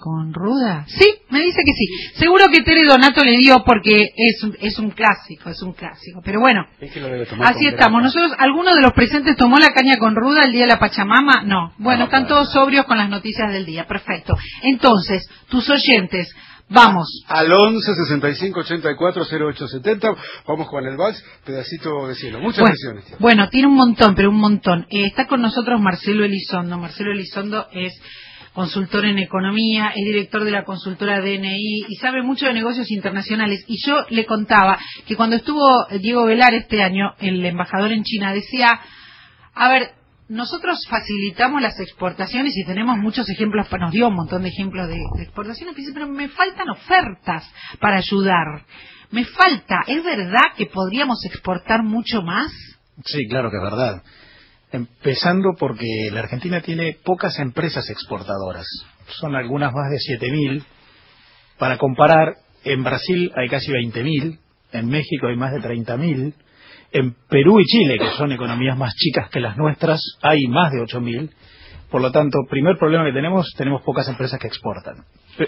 con ruda? Sí, me dice que sí. Seguro que Tere Donato le dio porque es un clásico, Pero bueno, es que lo debe tomar así estamos. Nosotros, ¿alguno de los presentes tomó la caña con ruda el día de la Pachamama? No. Bueno, están todos sobrios con las noticias del día. Perfecto. Entonces, tus oyentes, vamos. Al 11 65 84 0870, vamos con el vals, pedacito de cielo. Muchas versiones. Bueno, tiene un montón, pero un montón. Está con nosotros Marcelo Elizondo. Marcelo Elizondo es consultor en economía, es director de la consultora DNI y sabe mucho de negocios internacionales. Y yo le contaba que cuando estuvo Diego Velar este año, el embajador en China, decía, a ver, nosotros facilitamos las exportaciones y tenemos muchos ejemplos, nos dio un montón de ejemplos de exportaciones, pero me faltan ofertas para ayudar. Me falta, ¿es verdad que podríamos exportar mucho más? Sí, claro que es verdad. Empezando porque la Argentina tiene pocas empresas exportadoras. Son algunas más de 7.000. Para comparar, en Brasil hay casi 20.000, en México hay más de 30.000, en Perú y Chile, que son economías más chicas que las nuestras, hay más de 8.000. Por lo tanto, primer problema que tenemos pocas empresas que exportan.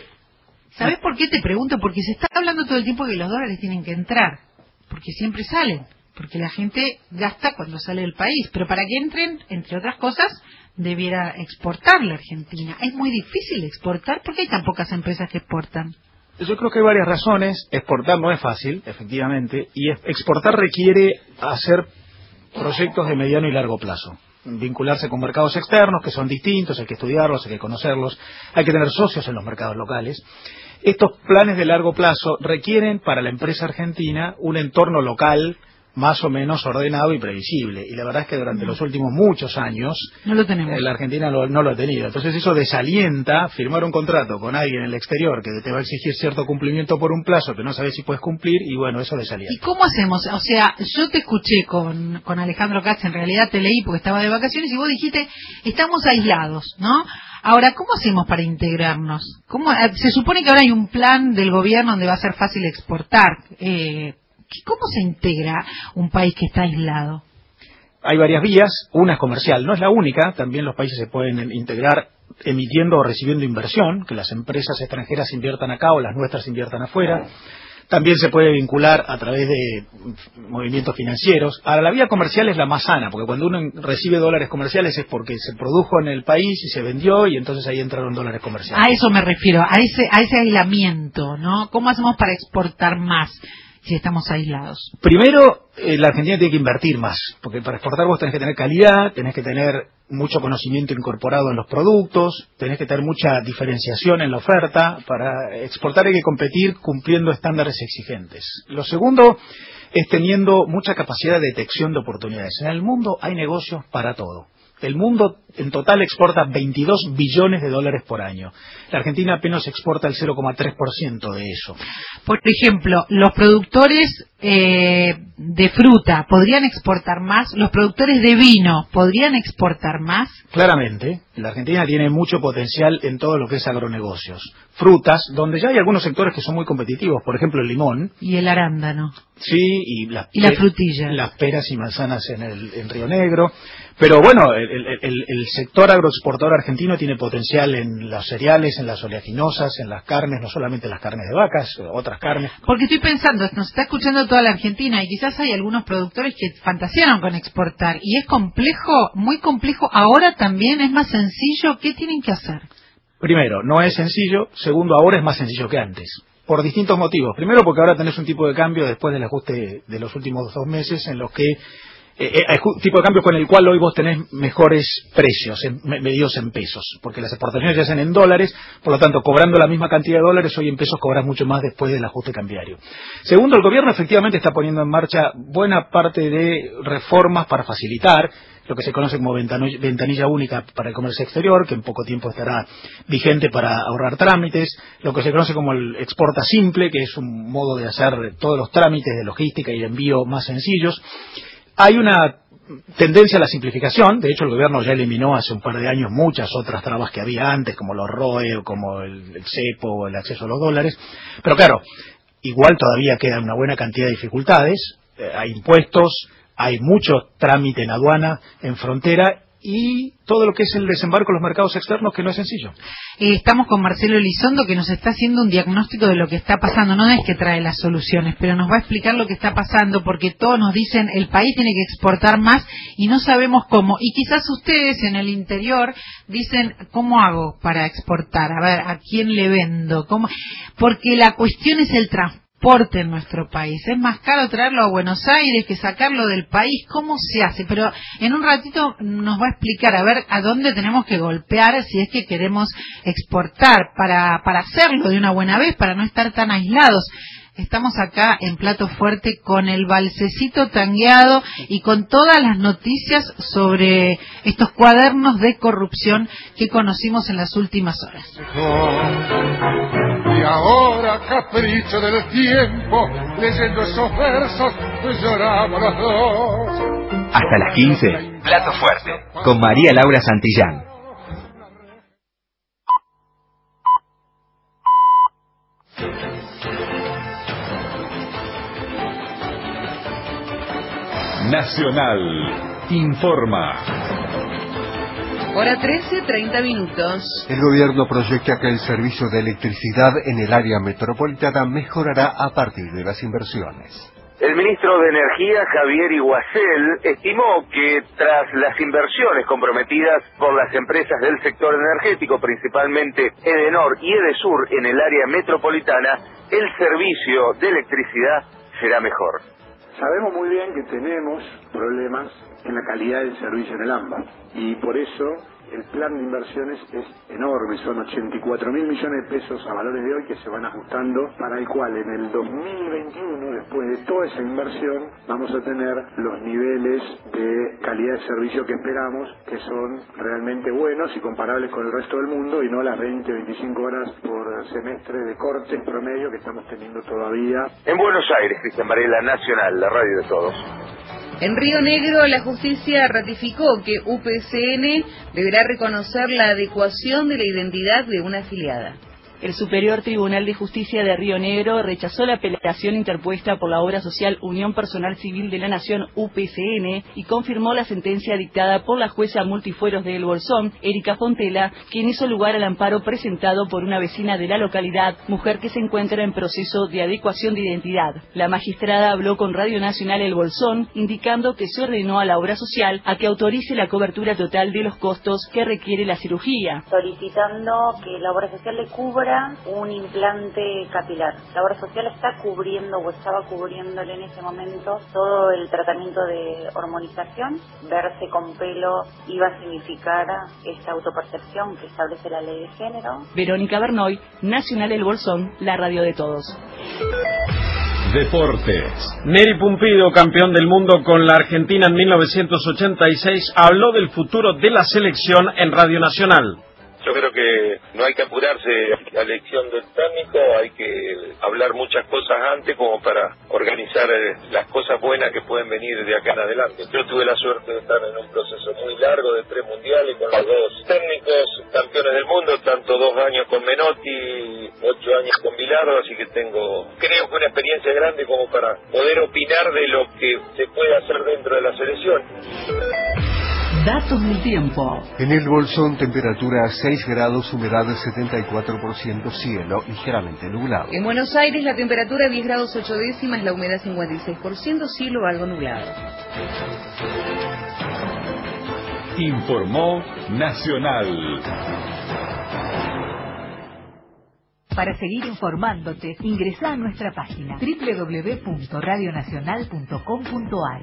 ¿Sabes por qué te pregunto? Porque se está hablando todo el tiempo que los dólares tienen que entrar, porque siempre salen. Porque la gente gasta cuando sale del país, pero para que entren, entre otras cosas, debiera exportar la Argentina. Es muy difícil exportar, ¿por qué hay tan pocas empresas que exportan? Yo creo que hay varias razones. Exportar no es fácil, efectivamente, y exportar requiere hacer proyectos de mediano y largo plazo. Vincularse con mercados externos, que son distintos, hay que estudiarlos, hay que conocerlos, hay que tener socios en los mercados locales. Estos planes de largo plazo requieren para la empresa argentina un entorno local más o menos ordenado y previsible. Y la verdad es que durante los últimos muchos años no lo tenemos. La Argentina no lo ha tenido. Entonces eso desalienta firmar un contrato con alguien en el exterior que te va a exigir cierto cumplimiento por un plazo que no sabes si puedes cumplir, y bueno, eso desalienta. ¿Y cómo hacemos? O sea, yo te escuché con Alejandro Katz, en realidad te leí porque estaba de vacaciones, y vos dijiste, estamos aislados, ¿no? Ahora, ¿cómo hacemos para integrarnos? Se supone que ahora hay un plan del gobierno donde va a ser fácil exportar. ¿Cómo se integra un país que está aislado? Hay varias vías, una es comercial, no es la única, también los países se pueden integrar emitiendo o recibiendo inversión, que las empresas extranjeras inviertan acá o las nuestras inviertan afuera. También se puede vincular a través de movimientos financieros. Ahora, la vía comercial es la más sana, porque cuando uno recibe dólares comerciales es porque se produjo en el país y se vendió, y entonces ahí entraron dólares comerciales. A eso me refiero, a ese aislamiento, ¿no? ¿Cómo hacemos para exportar más si estamos aislados? Primero, la Argentina tiene que invertir más, porque para exportar vos tenés que tener calidad, tenés que tener mucho conocimiento incorporado en los productos, tenés que tener mucha diferenciación en la oferta. Para exportar hay que competir cumpliendo estándares exigentes. Lo segundo es teniendo mucha capacidad de detección de oportunidades. En el mundo hay negocios para todo. El mundo en total exporta 22 billones de dólares por año. La Argentina apenas exporta el 0,3% de eso. Por ejemplo, los productores de fruta podrían exportar más, los productores de vino podrían exportar más. Claramente, la Argentina tiene mucho potencial en todo lo que es agronegocios. Frutas, donde ya hay algunos sectores que son muy competitivos, por ejemplo el limón. Y el arándano. Sí, y la frutilla. Las peras y manzanas en Río Negro. Pero bueno, el sector agroexportador argentino tiene potencial en los cereales, en las oleaginosas, en las carnes, no solamente las carnes de vacas, otras carnes. Porque estoy pensando, nos está escuchando toda la Argentina y quizás hay algunos productores que fantasearon con exportar y es complejo, muy complejo. Ahora también es más sencillo. ¿Qué tienen que hacer? Primero, no es sencillo. Segundo, ahora es más sencillo que antes. Por distintos motivos. Primero, porque ahora tenés un tipo de cambio después del ajuste de los últimos 2 meses en los que tipo de cambio con el cual hoy vos tenés mejores precios medidos en pesos, porque las exportaciones se hacen en dólares, por lo tanto, cobrando la misma cantidad de dólares, hoy en pesos cobras mucho más después del ajuste cambiario. Segundo, el gobierno efectivamente está poniendo en marcha buena parte de reformas para facilitar lo que se conoce como ventanilla única para el comercio exterior, que en poco tiempo estará vigente para ahorrar trámites, lo que se conoce como el exporta simple, que es un modo de hacer todos los trámites de logística y de envío más sencillos. Hay una tendencia a la simplificación. De hecho, el gobierno ya eliminó hace un par de años muchas otras trabas que había antes, como los ROE, como el cepo, o el acceso a los dólares. Pero claro, igual todavía queda una buena cantidad de dificultades. Hay impuestos, hay mucho trámite en aduana, en frontera, y todo lo que es el desembarco en los mercados externos, que no es sencillo. Estamos con Marcelo Elizondo, que nos está haciendo un diagnóstico de lo que está pasando. No es que trae las soluciones, pero nos va a explicar lo que está pasando, porque todos nos dicen el país tiene que exportar más y no sabemos cómo. Y quizás ustedes en el interior dicen, ¿cómo hago para exportar? A ver, ¿a quién le vendo? ¿Cómo? Porque la cuestión es el transporte en nuestro país. Es más caro traerlo a Buenos Aires que sacarlo del país. ¿Cómo se hace? Pero en un ratito nos va a explicar a ver a dónde tenemos que golpear si es que queremos exportar para hacerlo de una buena vez, para no estar tan aislados. Estamos acá en Plato Fuerte con el balsecito tangueado y con todas las noticias sobre estos cuadernos de corrupción que conocimos en las últimas horas. Y ahora, capricho del tiempo, leyendo esos versos, lloramos los dos. Hasta las 15, Plato Fuerte, con María Laura Santillán. Nacional informa. Hora 13:30 minutos. El gobierno proyecta que el servicio de electricidad en el área metropolitana mejorará a partir de las inversiones. El ministro de Energía, Javier Iguacel, estimó que tras las inversiones comprometidas por las empresas del sector energético, principalmente Edenor y Edesur en el área metropolitana, el servicio de electricidad será mejor. Sabemos muy bien que tenemos problemas en la calidad del servicio en el AMBA y por eso el plan de inversiones es enorme, son 84.000 millones de pesos a valores de hoy que se van ajustando, para el cual en el 2021, después de toda esa inversión, vamos a tener los niveles de calidad de servicio que esperamos, que son realmente buenos y comparables con el resto del mundo, y no las 20, 25 horas por semestre de cortes promedio que estamos teniendo todavía. En Buenos Aires, Cristian Varela, Nacional, la radio de todos. En Río Negro, la justicia ratificó que UPCN deberá reconocer la adecuación de la identidad de una afiliada. El Superior Tribunal de Justicia de Río Negro rechazó la apelación interpuesta por la obra social Unión Personal Civil de la Nación, UPCN, y confirmó la sentencia dictada por la jueza multifueros de El Bolsón, Erika Fontela, quien hizo lugar al amparo presentado por una vecina de la localidad, mujer que se encuentra en proceso de adecuación de identidad. La magistrada habló con Radio Nacional El Bolsón, indicando que se ordenó a la obra social a que autorice la cobertura total de los costos que requiere la cirugía. Solicitando que la obra social le cubra un implante capilar. La obra social está cubriendo o estaba cubriéndole en ese momento todo el tratamiento de hormonización. Verse con pelo iba a significar esta autopercepción que establece la ley de género. Verónica Bernoy, Nacional El Bolsón, la radio de todos. Deportes. Neri Pumpido, campeón del mundo con la Argentina en 1986, habló del futuro de la selección en Radio Nacional. Yo creo que no hay que apurarse a la elección del técnico, hay que hablar muchas cosas antes como para organizar las cosas buenas que pueden venir de acá en adelante. Yo tuve la suerte de estar en un proceso muy largo de 3 mundiales con los 2 técnicos campeones del mundo, tanto 2 años con Menotti, 8 años con Bilardo, así que tengo, creo que una experiencia grande como para poder opinar de lo que se puede hacer dentro de la selección. Datos del tiempo. En El Bolsón, temperatura 6 grados, humedad 74%, cielo ligeramente nublado. En Buenos Aires, la temperatura 10 grados 8 décimas, la humedad 56%, cielo algo nublado. Informó Nacional. Para seguir informándote, ingresa a nuestra página www.radionacional.com.ar.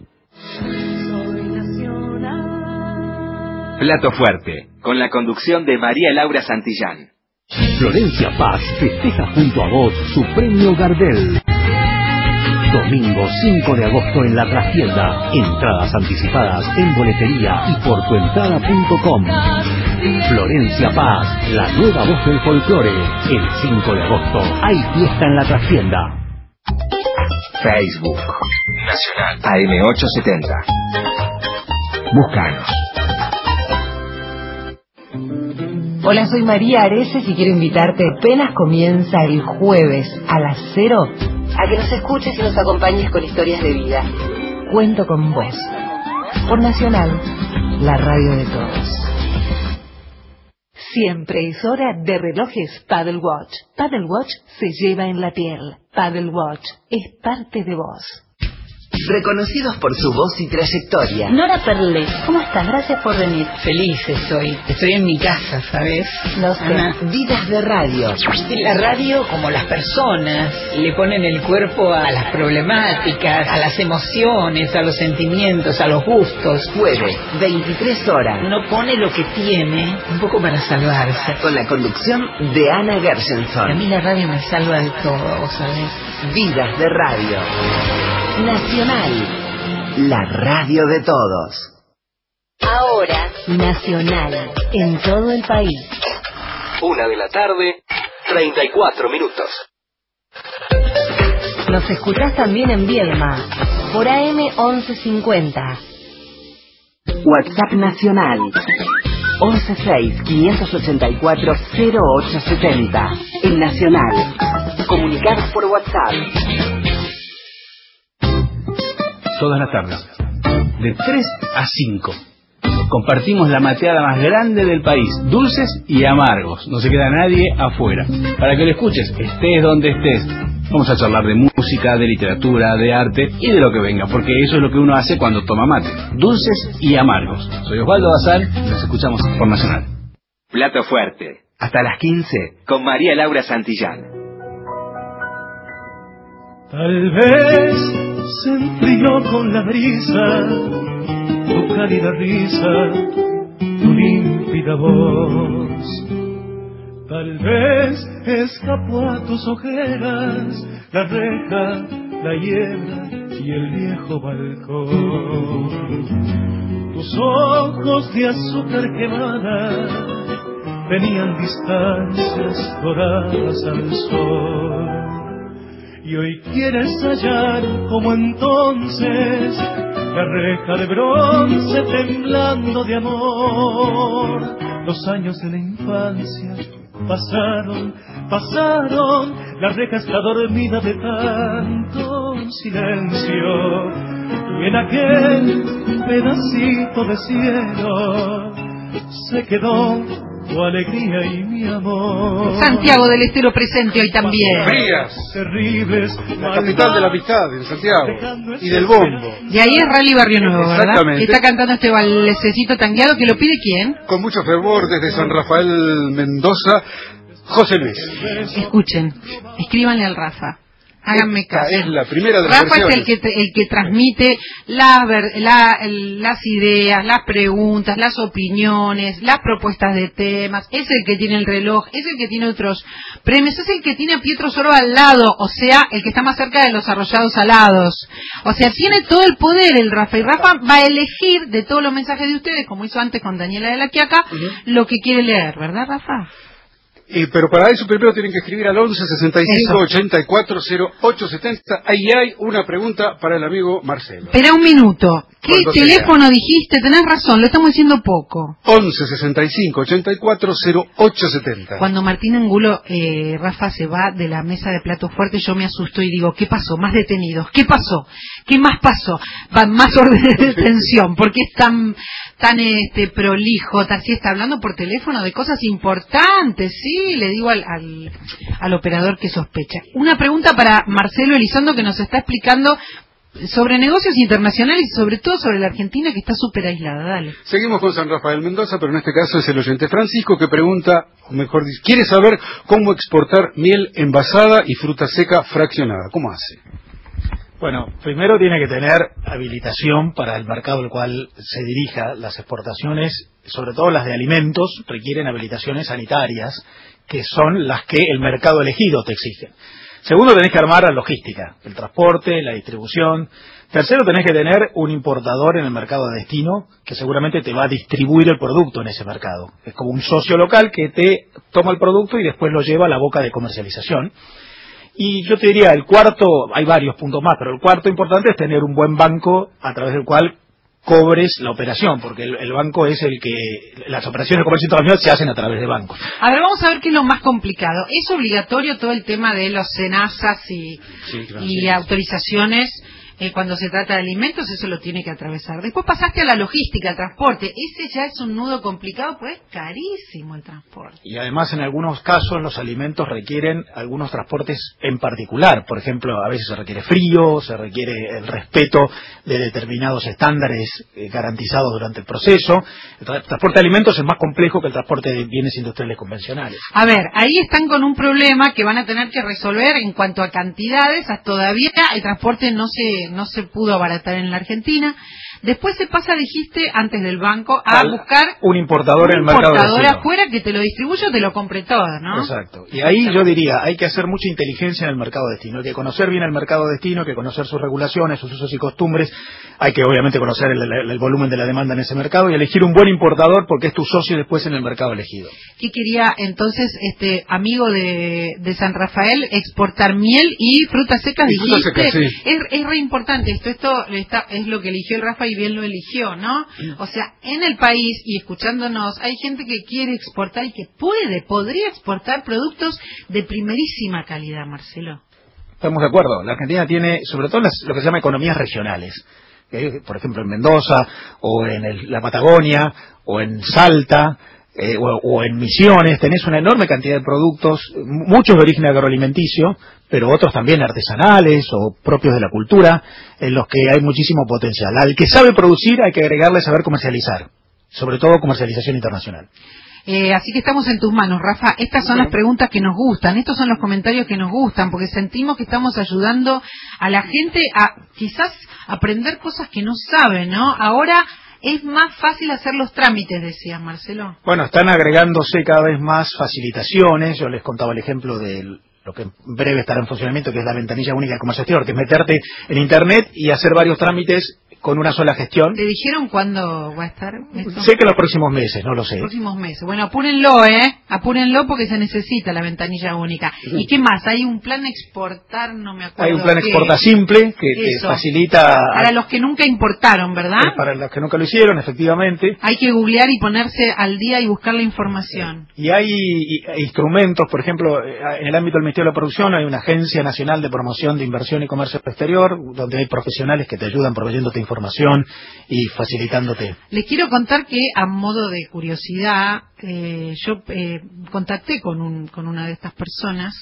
Plato Fuerte, con la conducción de María Laura Santillán. Florencia Paz festeja junto a vos su premio Gardel. Domingo 5 de agosto en La Trastienda. Entradas anticipadas en boletería y por tuentrada.com. Florencia Paz, la nueva voz del folclore. El 5 de agosto hay fiesta en La Trastienda. Facebook Nacional AM870. Búscanos. Hola, soy María Areces y quiero invitarte. Apenas comienza el jueves a las 0 a que nos escuches y nos acompañes con historias de vida. Cuento con vos. Por Nacional. la radio de todos. Siempre es hora de relojes Paddle Watch. Paddle Watch se lleva en la piel. Paddle Watch es parte de vos. Reconocidos por su voz y trayectoria. Nora Perle, ¿cómo estás? Gracias por venir. Feliz estoy en mi casa, ¿sabes? No sé. Ana, vidas de radio. La radio, como las personas, le ponen el cuerpo a las problemáticas, a las emociones, a los sentimientos, a los gustos. Jueves, 23 horas. Uno pone lo que tiene, un poco para salvarse. Con la conducción de Ana Gershenson. A mí la radio me salva de todo, ¿sabes? Vidas de radio. Nacional, la radio de todos. Ahora, Nacional, en todo el país. 1:34 PM. Nos escuchás también en Viedma, por AM 1150. WhatsApp Nacional 116-584-0870. El Nacional. Comunicados por WhatsApp. Todas las tardes, de 3 a 5. Compartimos la mateada más grande del país, dulces y amargos. No se queda nadie afuera. Para que lo escuches, estés donde estés. Vamos a charlar de música, de literatura, de arte y de lo que venga, porque eso es lo que uno hace cuando toma mate. Dulces y amargos. Soy Osvaldo Bazán y nos escuchamos por Nacional. Plato Fuerte, hasta las 15, con María Laura Santillán. Tal vez se enfrió con la brisa tu cálida risa, tu límpida voz. Tal vez escapó a tus ojeras la reja, la hiedra y el viejo balcón. Tus ojos de azúcar quemada tenían distancias doradas al sol. Y hoy quieres hallar como entonces la reja de bronce temblando de amor. Los años de la infancia pasaron, la reja está dormida de tanto silencio. Y en aquel pedacito de cielo se quedó tu alegría y mi amor. Santiago del Estero presente hoy también. Frías. Terribles. La capital de la amistad, en Santiago. Y del bombo. De ahí es Rally Barrio Nuevo, ¿verdad? Exactamente. Está cantando este balsecito tangueado que lo pide ¿quién? Con mucho fervor desde San Rafael, Mendoza, José Luis. Escuchen, escríbanle al Rafa. Háganme caso. Es la primera de las Rafa versiones. es el que transmite las ideas, las preguntas, las opiniones, las propuestas de temas. Es el que tiene el reloj, es el que tiene otros premios, es el que tiene a Pietro Soro al lado, o sea, el que está más cerca de los arrollados alados. O sea, tiene todo el poder el Rafa. Y Rafa va a elegir de todos los mensajes de ustedes, como hizo antes con Daniela de la Quiaca, lo que quiere leer, ¿verdad, Rafa? Pero para eso primero tienen que escribir al 11 65 84 08 70. Ahí hay una pregunta para el amigo Marcelo. Espera un minuto. ¿Qué Cuando teléfono dijiste? Tenés razón, lo estamos diciendo poco. 11 65 84 08 70. Cuando Martín Angulo, Rafa, se va de la mesa de plato fuerte, yo me asusto y digo, ¿qué pasó? Más detenidos. ¿Qué pasó? ¿Qué más pasó? Van más órdenes de detención. Porque es tan prolijo, así está hablando por teléfono de cosas importantes, sí, le digo al operador que sospecha. Una pregunta para Marcelo Elizondo, que nos está explicando sobre negocios internacionales y sobre todo sobre la Argentina, que está súper aislada. Dale. Seguimos con San Rafael Mendoza, pero en este caso es el oyente Francisco que pregunta, o mejor dice, quiere saber cómo exportar miel envasada y fruta seca fraccionada. ¿Cómo hace? Bueno, primero tiene que tener habilitación para el mercado al cual se dirija. Las exportaciones, sobre todo las de alimentos, requieren habilitaciones sanitarias, que son las que el mercado elegido te exige. Segundo, tenés que armar la logística, el transporte, la distribución. Tercero, tenés que tener un importador en el mercado de destino que seguramente te va a distribuir el producto en ese mercado. Es como un socio local que te toma el producto y después lo lleva a la boca de comercialización. Y yo te diría, el cuarto, hay varios puntos más, pero el cuarto importante es tener un buen banco a través del cual cobres la operación, porque el banco es el que, las operaciones de comercio internacional se hacen a través de bancos. A ver, vamos a ver qué es lo más complicado. ¿Es obligatorio todo el tema de los SENASAs y autorizaciones cuando se trata de alimentos, eso lo tiene que atravesar. Después pasaste a la logística, al transporte. Ese ya es un nudo complicado, pues es carísimo el transporte. Y además, en algunos casos, los alimentos requieren algunos transportes en particular. Por ejemplo, a veces se requiere frío, se requiere el respeto de determinados estándares garantizados durante el proceso. El transporte de alimentos es más complejo que el transporte de bienes industriales convencionales. A ver, ahí están con un problema que van a tener que resolver en cuanto a cantidades. Todavía el transporte no se pudo abaratar en la Argentina. Después se pasa, dijiste, antes del banco, a buscar un importador en el mercado destino. Un importador afuera que te lo distribuya o te lo compre todo, ¿no? Exacto. Y ahí yo diría, hay que hacer mucha inteligencia en el mercado destino. Hay que conocer bien el mercado destino, hay que conocer sus regulaciones, sus usos y costumbres. Hay que, obviamente, conocer el volumen de la demanda en ese mercado y elegir un buen importador porque es tu socio después en el mercado elegido. ¿Qué quería, entonces, amigo de San Rafael, exportar miel y frutas secas? Dijiste, frutas secas, sí. Es re importante esto es lo que eligió el Rafa y bien lo eligió, ¿no? O sea, en el país, y escuchándonos, hay gente que quiere exportar y que podría exportar productos de primerísima calidad, Marcelo. Estamos de acuerdo. La Argentina tiene, sobre todo, lo que se llama economías regionales. Por ejemplo, en Mendoza, o en la Patagonia, o en Salta, o en Misiones, tenés una enorme cantidad de productos, muchos de origen agroalimenticio, pero otros también artesanales o propios de la cultura, en los que hay muchísimo potencial. Al que sabe producir hay que agregarle saber comercializar, sobre todo comercialización internacional. Así que estamos en tus manos, Rafa. Estas son las preguntas que nos gustan, estos son los comentarios que nos gustan, porque sentimos que estamos ayudando a la gente a quizás aprender cosas que no saben, ¿no? Ahora es más fácil hacer los trámites, decía Marcelo. Bueno, están agregándose cada vez más facilitaciones. Yo les contaba el ejemplo de lo que en breve estará en funcionamiento, que es la ventanilla única de comercio exterior, que es meterte en Internet y hacer varios trámites con una sola gestión. ¿Te dijeron cuándo va a estar esto? Sé que los próximos meses, no lo sé. Próximos meses. Bueno, apúrenlo, apúrenlo porque se necesita la ventanilla única. Sí. ¿Y qué más? Hay un plan exportar, no me acuerdo. Hay un plan exporta simple que te facilita. Para los que nunca importaron, ¿verdad? Para los que nunca lo hicieron, efectivamente. Hay que googlear y ponerse al día y buscar la información. Y hay instrumentos, por ejemplo, en el ámbito del Ministerio de la Producción hay una Agencia Nacional de Promoción de Inversión y Comercio Exterior, donde hay profesionales que te ayudan proveyéndote información y facilitándote. Les quiero contar que, a modo de curiosidad, yo contacté con una de estas personas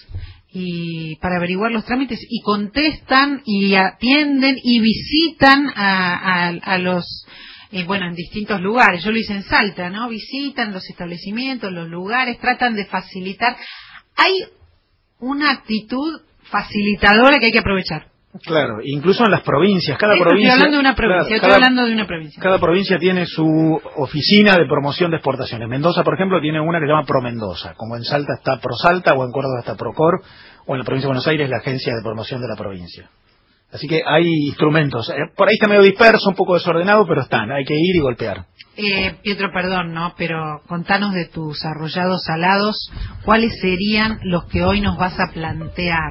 y para averiguar los trámites, y contestan y atienden y visitan a los en distintos lugares. Yo lo hice en Salta, ¿no? Visitan los establecimientos, los lugares, tratan de facilitar. Hay una actitud facilitadora que hay que aprovechar. Claro, incluso en las provincias, cada provincia... Estoy hablando de una provincia. Cada provincia tiene su oficina de promoción de exportaciones. Mendoza, por ejemplo, tiene una que se llama Pro Mendoza, como en Salta está Pro Salta, o en Córdoba está Procor, o en la provincia de Buenos Aires la Agencia de Promoción de la Provincia. Así que hay instrumentos. Por ahí está medio disperso, un poco desordenado, pero están, hay que ir y golpear. Pietro, perdón, ¿no? Pero contanos de tus arrollados salados, ¿cuáles serían los que hoy nos vas a plantear?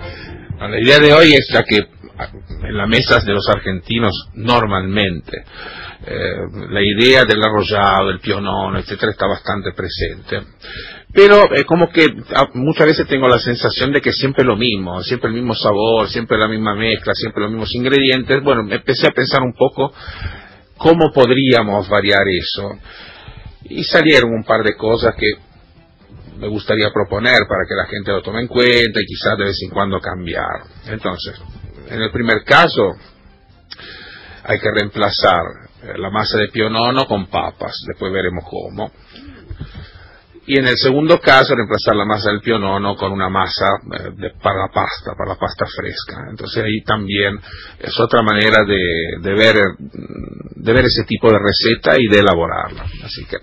La idea de hoy es la que en las mesas de los argentinos normalmente la idea del arrollado, del pionono, etcétera, está bastante presente. Pero como que muchas veces tengo la sensación de que siempre lo mismo, siempre el mismo sabor, siempre la misma mezcla, siempre los mismos ingredientes. Bueno, empecé a pensar un poco cómo podríamos variar eso. Y salieron un par de cosas que me gustaría proponer para que la gente lo tome en cuenta y quizás de vez en cuando cambiar. Entonces, en el primer caso, hay que reemplazar la masa de pionono con papas, después veremos cómo. Y en el segundo caso, reemplazar la masa del pionono con una masa para la pasta fresca. Entonces ahí también es otra manera de ver ese tipo de receta y de elaborarla. Así que...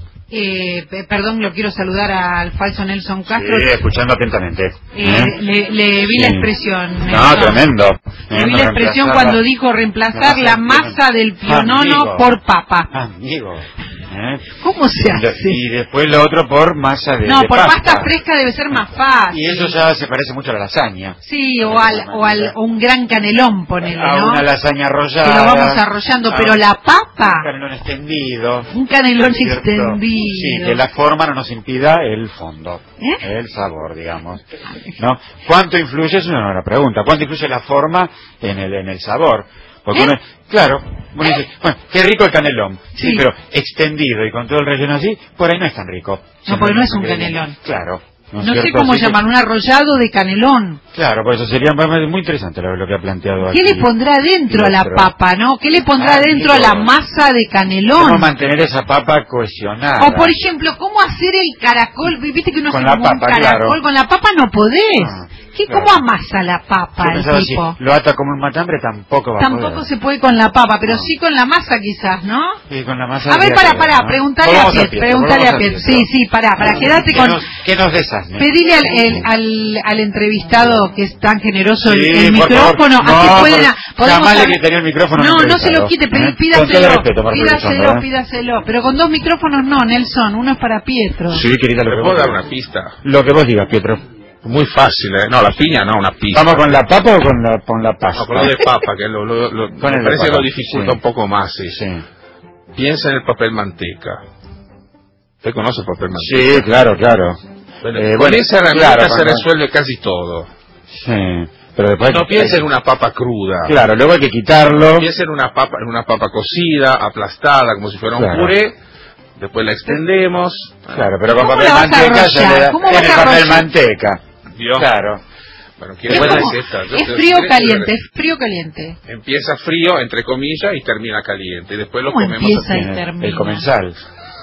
perdón, lo quiero saludar al falso Nelson Castro. Sí, escuchando atentamente. Le vi la expresión. No, tremendo. Le vi la expresión cuando dijo reemplazar la masa del pionono por papa. Amigo. ¿Cómo se hace? Y después lo otro por masa de No, por pasta. pasta fresca debe ser más fácil. Y eso ya se parece mucho a la lasaña. Sí, o un gran canelón, ponele, A ¿no? una lasaña arrollada. Que lo vamos arrollando, pero la papa... Un canelón extendido. Un canelón ¿cierto? extendido. Sí, que la forma no nos impida el fondo, el sabor, digamos. ¿No? ¿Cuánto influye? Es una buena pregunta. ¿Cuánto influye la forma en el sabor? Porque uno, claro, uno dice, bueno, qué rico el canelón, sí, pero extendido y con todo el relleno así, por ahí no es tan rico. No, porque no es un canelón. Claro. No sé cómo llamar, un arrollado de canelón. Claro, pues eso sería muy interesante lo que ha planteado aquí. ¿Qué le pondrá dentro a la papa, no? ¿Qué le pondrá dentro a la masa de canelón? ¿Cómo mantener esa papa cohesionada? O, por ejemplo, ¿cómo hacer el caracol? Viste que uno hace como un caracol. Claro. Con la papa no podés. ¿Cómo amasa la papa el tipo? Si lo ata como un matambre tampoco va a poder. Tampoco se puede con la papa, pero sí con la masa quizás, ¿no? Sí, con la masa. A ver, pará, preguntale a Pietro. Sí, pará, quedarte con... ¿Qué nos desasne? Pedile al entrevistado que es tan generoso el micrófono. Jamás le quitaría el micrófono. No se lo quite, pídaselo. Pero con 2 micrófonos no, Nelson, uno es para Pietro. Sí, querida, ¿Le puedo dar una pista? Lo que vos digas, Pietro. Muy fácil, ¿eh? No, la piña no, una pizza. ¿Vamos con la papa o con la pasta? No, con lo de papa, que me parece que lo dificulta un poco más, sí. Piensa en el papel manteca. ¿Usted conoce el papel manteca? Sí, claro. Con esa herramienta se resuelve casi todo. Sí. Pero después no piensa en una papa cruda. Claro, luego hay que quitarlo. Piensa en una papa cocida, aplastada, como si fuera un puré. Después la extendemos. Claro, pero con papel manteca se le da en el papel manteca. Claro. Bueno, es frío o caliente. Empieza frío, entre comillas, y termina caliente. Y después lo comemos así. El comensal.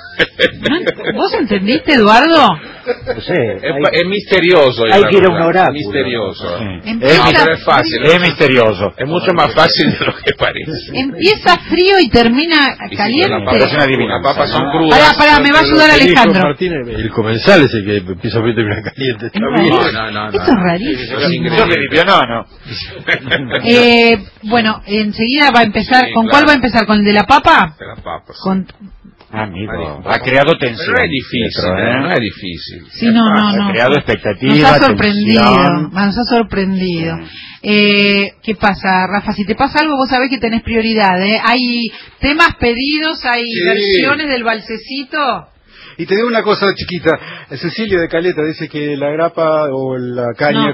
¿Vos entendiste, Eduardo? No sé. Es misterioso. Hay que ir a un oráculo. Misterioso. Es fácil. Es misterioso. Es mucho más fácil de lo que parece. Empieza frío y termina caliente. Las papas son crudas. Pará, me va a ayudar Alejandro. El comensal es el que empieza frío y termina caliente. No. Esto es rarísimo. Bueno, enseguida va a empezar. ¿Con cuál va a empezar? ¿Con el de la papa? De las papas. Amigo, ha creado tensión. Pero no es difícil. Sí, no. Ha creado expectativas. Nos ha sorprendido. ¿Qué pasa, Rafa? Si te pasa algo, vos sabés que tenés prioridad, ¿eh? Hay temas pedidos, hay versiones del valsecito. Y te digo una cosa chiquita, Cecilia de Caleta dice que la grapa o la caña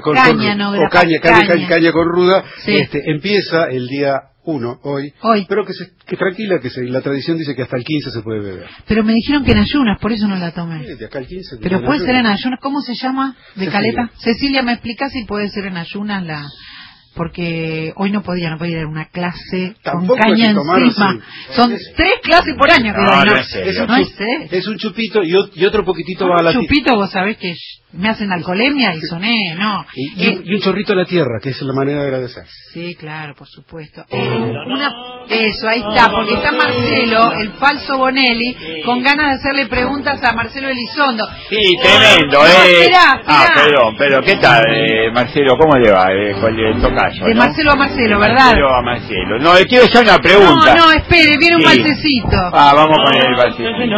caña con ruda, empieza el día 1 hoy, pero que tranquila, que la tradición dice que hasta el 15 se puede beber. Pero me dijeron que en ayunas, por eso no la tomé. De acá al 15. Pero puede ser en ayunas. ¿Cómo se llama? De Caleta. Cecilia, ¿me explicás si puede ser en ayunas porque hoy no podía dar una clase tampoco con caña encima. Son 3 clases por año que es un chupito y otro poquitito va a la tierra. Un chupito, vos sabés que me hacen alcoholemia y soné, no. Y un chorrito a la tierra, que es la manera de agradecer. Sí, claro, por supuesto. Eso, ahí está, porque está Marcelo, el falso Bonelli, con ganas de hacerle preguntas a Marcelo Elizondo. Sí, tremendo, perdón, pero ¿qué tal, Marcelo? ¿Cómo le va con el tocayo? De Marcelo a Marcelo, ¿verdad? Marcelo a Marcelo. No, le quiero hacer una pregunta. No, espere, viene un balsecito. Vamos con el balsecito.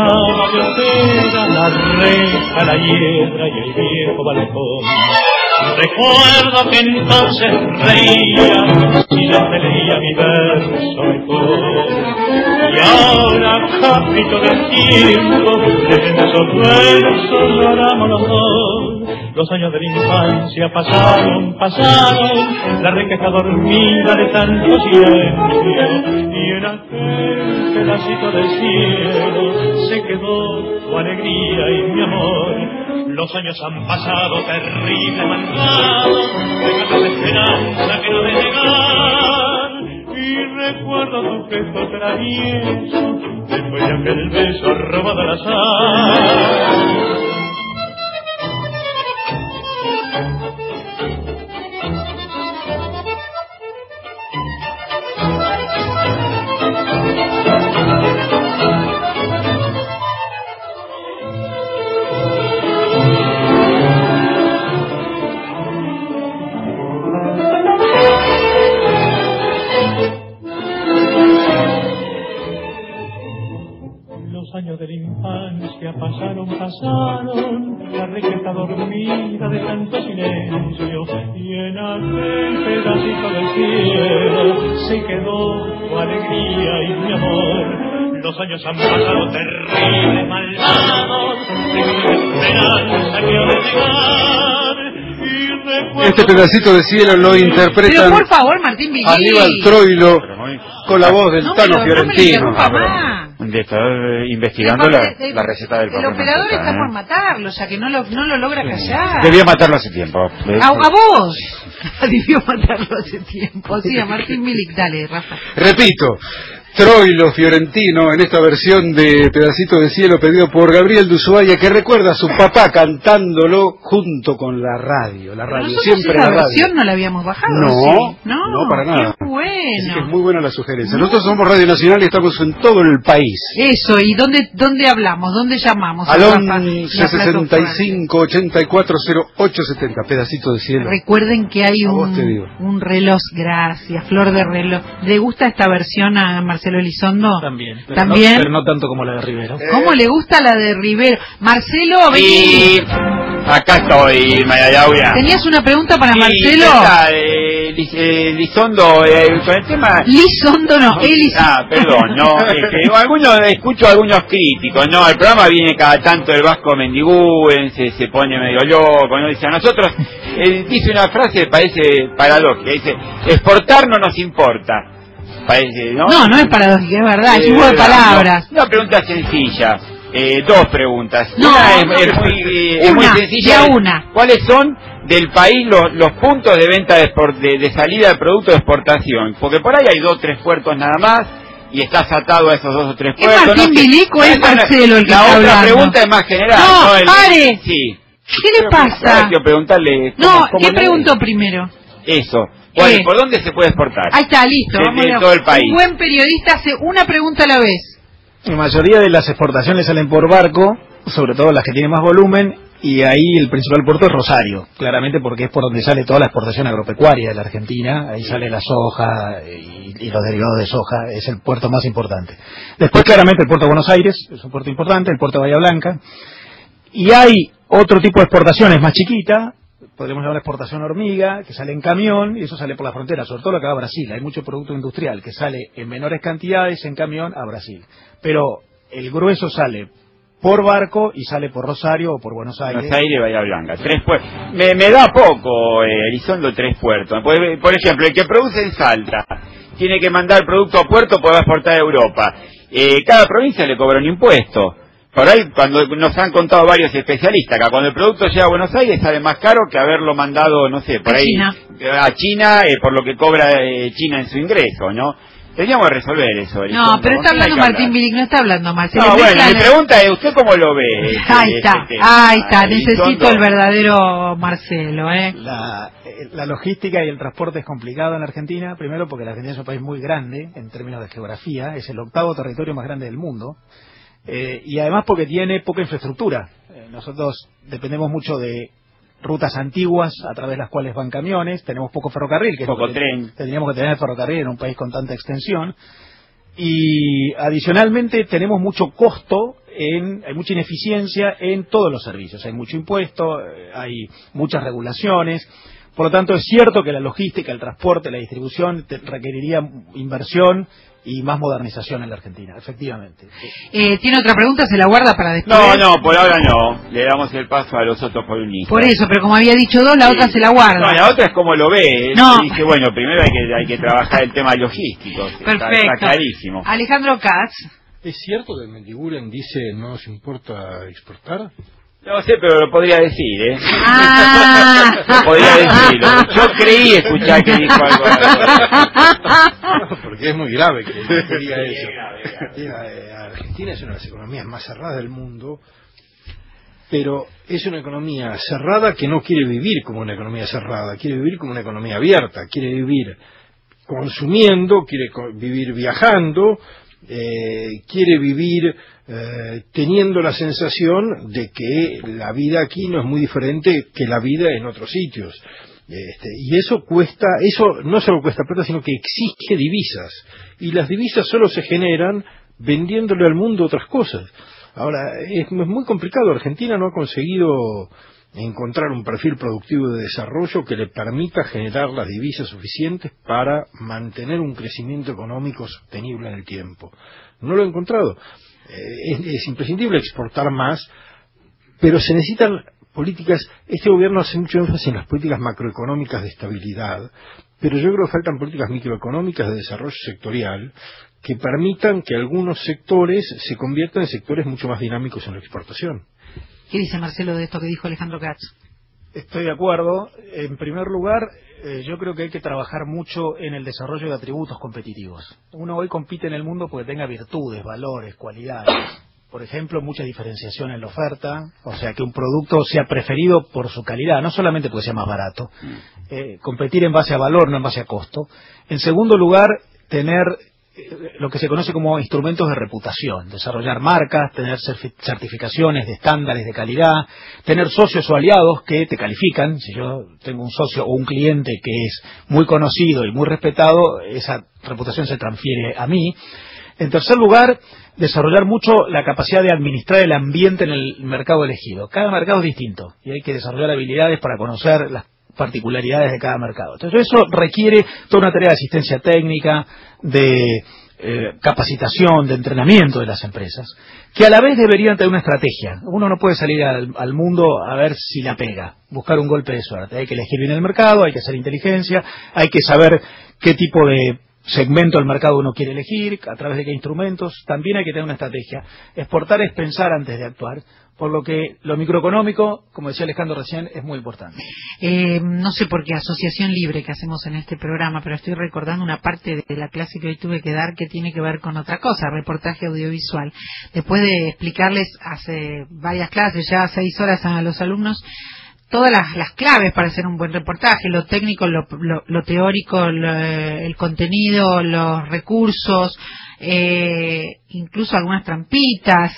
La reja, la hiedra y el viejo balcón. Recuerdo que entonces reía y ya te leía mi verso mejor. Y ahora, capítulo del tiempo, desde esos versos lloramos los dos. Los años de la infancia pasaron, la reja está dormida de tanto silencio. Y en aquel pedacito del cielo se quedó tu alegría y mi amor. Los años han pasado, terrible mandado, dejas la esperanza que no de negar. Y recuerdo tu gesto travieso, después de aquel beso robado al azar. Los años de la abrazaron, la requeta dormida de tanto silencio, y en aquel pedacito del cielo se quedó tu alegría y mi amor. Los años han pasado terribles, malvados, sin esperanza que ha de llegar. Este pedacito de cielo lo interpretan, pero por favor, Martín Villí, Aníbal Troilo con la voz del Tano Fiorentino. De estar investigando la receta del papel. El operador está por matarlo, ya que no lo logra callar. Debía matarlo hace tiempo. A vos. Debió matarlo hace tiempo. Sí, a Martín Milik, dale, Rafa. Repito, Troilo Fiorentino en esta versión de Pedacito de Cielo pedido por Gabriel de Ushuaia, que recuerda a su papá cantándolo junto con la radio. La radio, siempre la radio. ¿La versión no la habíamos bajado? No, ¿sí? No, para nada. Qué bueno. Así que es muy buena la sugerencia. Nosotros somos Radio Nacional y estamos en todo el país. Eso, ¿y dónde hablamos? ¿Dónde llamamos? Al 11-65-840870, Pedacito de Cielo. Recuerden que hay un reloj, gracias, Flor de Reloj. ¿Le gusta esta versión a Marcelo Elizondo? También. ¿También? Pero no tanto como la de Rivero. ¿Cómo le gusta la de Rivero? Marcelo, sí, acá estoy, María Laura. ¿Tenías una pregunta para Marcelo? Elizondo, con el tema... Lizondo no, Elizondo. Perdón, no, escucho algunos críticos, no, el programa viene cada tanto el Vasco Mendigú, se pone medio loco, no dice a nosotros, él dice una frase que parece paradójica, dice, exportar no nos importa. Parece, ¿no? No es paradójica, es verdad, es un juego de palabras. Una pregunta sencilla, dos preguntas. No, una es muy sencilla. ¿Cuáles son del país los puntos de venta de salida de producto de exportación? Porque por ahí hay 2 o 3 puertos nada más y estás atado a esos 2 o 3 puertos. ¿Es Martín Bilico o es Marcelo el que está hablando? La otra pregunta es más general. No, pare. Sí. ¿Qué le pasa? Quiero preguntarle. ¿Qué preguntó primero? Eso. ¿Por dónde se puede exportar? Ahí está, listo. De todo el país. Un buen periodista hace una pregunta a la vez. La mayoría de las exportaciones salen por barco, sobre todo las que tienen más volumen, y ahí el principal puerto es Rosario, claramente porque es por donde sale toda la exportación agropecuaria de la Argentina, ahí sale la soja y los derivados de soja, es el puerto más importante. Después claramente el puerto de Buenos Aires, es un puerto importante, el puerto de Bahía Blanca, y hay otro tipo de exportaciones más chiquita, podríamos llamar exportación hormiga, que sale en camión, y eso sale por la frontera, sobre todo lo que va a Brasil. Hay mucho producto industrial que sale en menores cantidades en camión a Brasil. Pero el grueso sale por barco y sale por Rosario o por Buenos Aires. Buenos Aires y Bahía Blanca. 3 puertos. Me da poco, Elizondo, 3 puertos. Por ejemplo, el que produce en Salta tiene que mandar producto a puerto para exportar a Europa. Cada provincia le cobra un impuesto. Por ahí, cuando nos han contado varios especialistas, acá cuando el producto llega a Buenos Aires sale más caro que haberlo mandado, no sé, por ahí a China, por lo que cobra China en su ingreso, ¿no? Teníamos que resolver eso. No, pero está hablando Martín Bilic, no está hablando Marcelo. No, bueno, mi pregunta es, ¿usted cómo lo ve? Ahí está, necesito el verdadero Marcelo, La logística y el transporte es complicado en la Argentina, primero porque la Argentina es un país muy grande en términos de geografía, es el 8º territorio más grande del mundo. Y además porque tiene poca infraestructura. Nosotros dependemos mucho de rutas antiguas a través de las cuales van camiones, tenemos poco ferrocarril, poco tren. Tendríamos que tener ferrocarril en un país con tanta extensión, y adicionalmente tenemos mucho costo, hay mucha ineficiencia en todos los servicios, hay mucho impuesto, hay muchas regulaciones. Por lo tanto, es cierto que la logística, el transporte, la distribución requeriría inversión y más modernización en la Argentina, efectivamente. ¿Tiene otra pregunta? ¿Se la guarda para después? No, por ahora no. Le damos el paso a los otros columnistas. Por eso, pero como había dicho 2, la otra se la guarda. No, la otra es como lo ve. No. Dice, bueno, primero hay que trabajar el tema logístico. Perfecto. Está clarísimo. Alejandro Katz. ¿Es cierto que Mendiguren dice no nos importa exportar? No sé, pero lo podría decir, Lo podría decir. Yo creí escuchar que dijo algo. No, porque es muy grave que diga eso. Argentina es una de las economías más cerradas del mundo, pero es una economía cerrada que no quiere vivir como una economía cerrada, quiere vivir como una economía abierta, quiere vivir consumiendo, quiere vivir viajando, quiere vivir teniendo la sensación de que la vida aquí no es muy diferente que la vida en otros sitios. Y eso no solo cuesta plata, sino que exige divisas. Y las divisas solo se generan vendiéndole al mundo otras cosas. Ahora, es muy complicado. Argentina no ha conseguido encontrar un perfil productivo de desarrollo que le permita generar las divisas suficientes para mantener un crecimiento económico sostenible en el tiempo. No lo ha encontrado. Es imprescindible exportar más, pero se necesitan políticas. Este gobierno hace mucho énfasis en las políticas macroeconómicas de estabilidad, pero yo creo que faltan políticas microeconómicas de desarrollo sectorial que permitan que algunos sectores se conviertan en sectores mucho más dinámicos en la exportación. ¿Qué dice Marcelo de esto que dijo Alejandro Katz? Estoy de acuerdo. En primer lugar, yo creo que hay que trabajar mucho en el desarrollo de atributos competitivos. Uno hoy compite en el mundo porque tenga virtudes, valores, cualidades. Por ejemplo, mucha diferenciación en la oferta, o sea, que un producto sea preferido por su calidad, no solamente porque sea más barato. Competir en base a valor, no en base a costo. En segundo lugar, tener lo que se conoce como instrumentos de reputación, desarrollar marcas, tener certificaciones de estándares de calidad, tener socios o aliados que te califican. Si yo tengo un socio o un cliente que es muy conocido y muy respetado, esa reputación se transfiere a mí. En tercer lugar, desarrollar mucho la capacidad de administrar el ambiente en el mercado elegido. Cada mercado es distinto y hay que desarrollar habilidades para conocer las particularidades de cada mercado. Entonces eso requiere toda una tarea de asistencia técnica, de capacitación, de entrenamiento de las empresas, que a la vez deberían tener una estrategia. Uno no puede salir al mundo a ver si la pega, buscar un golpe de suerte. Hay que elegir bien el mercado, hay que hacer inteligencia, hay que saber qué tipo de segmento del mercado uno quiere elegir, a través de qué instrumentos. También hay que tener una estrategia. Exportar es pensar antes de actuar, por lo que lo microeconómico, como decía Alejandro recién, es muy importante. No sé por qué asociación libre que hacemos en este programa, pero estoy recordando una parte de la clase que hoy tuve que dar que tiene que ver con otra cosa, reportaje audiovisual. Después de explicarles hace varias clases, ya 6 horas a los alumnos, todas las claves para hacer un buen reportaje, lo técnico, lo teórico, el contenido, los recursos, incluso algunas trampitas,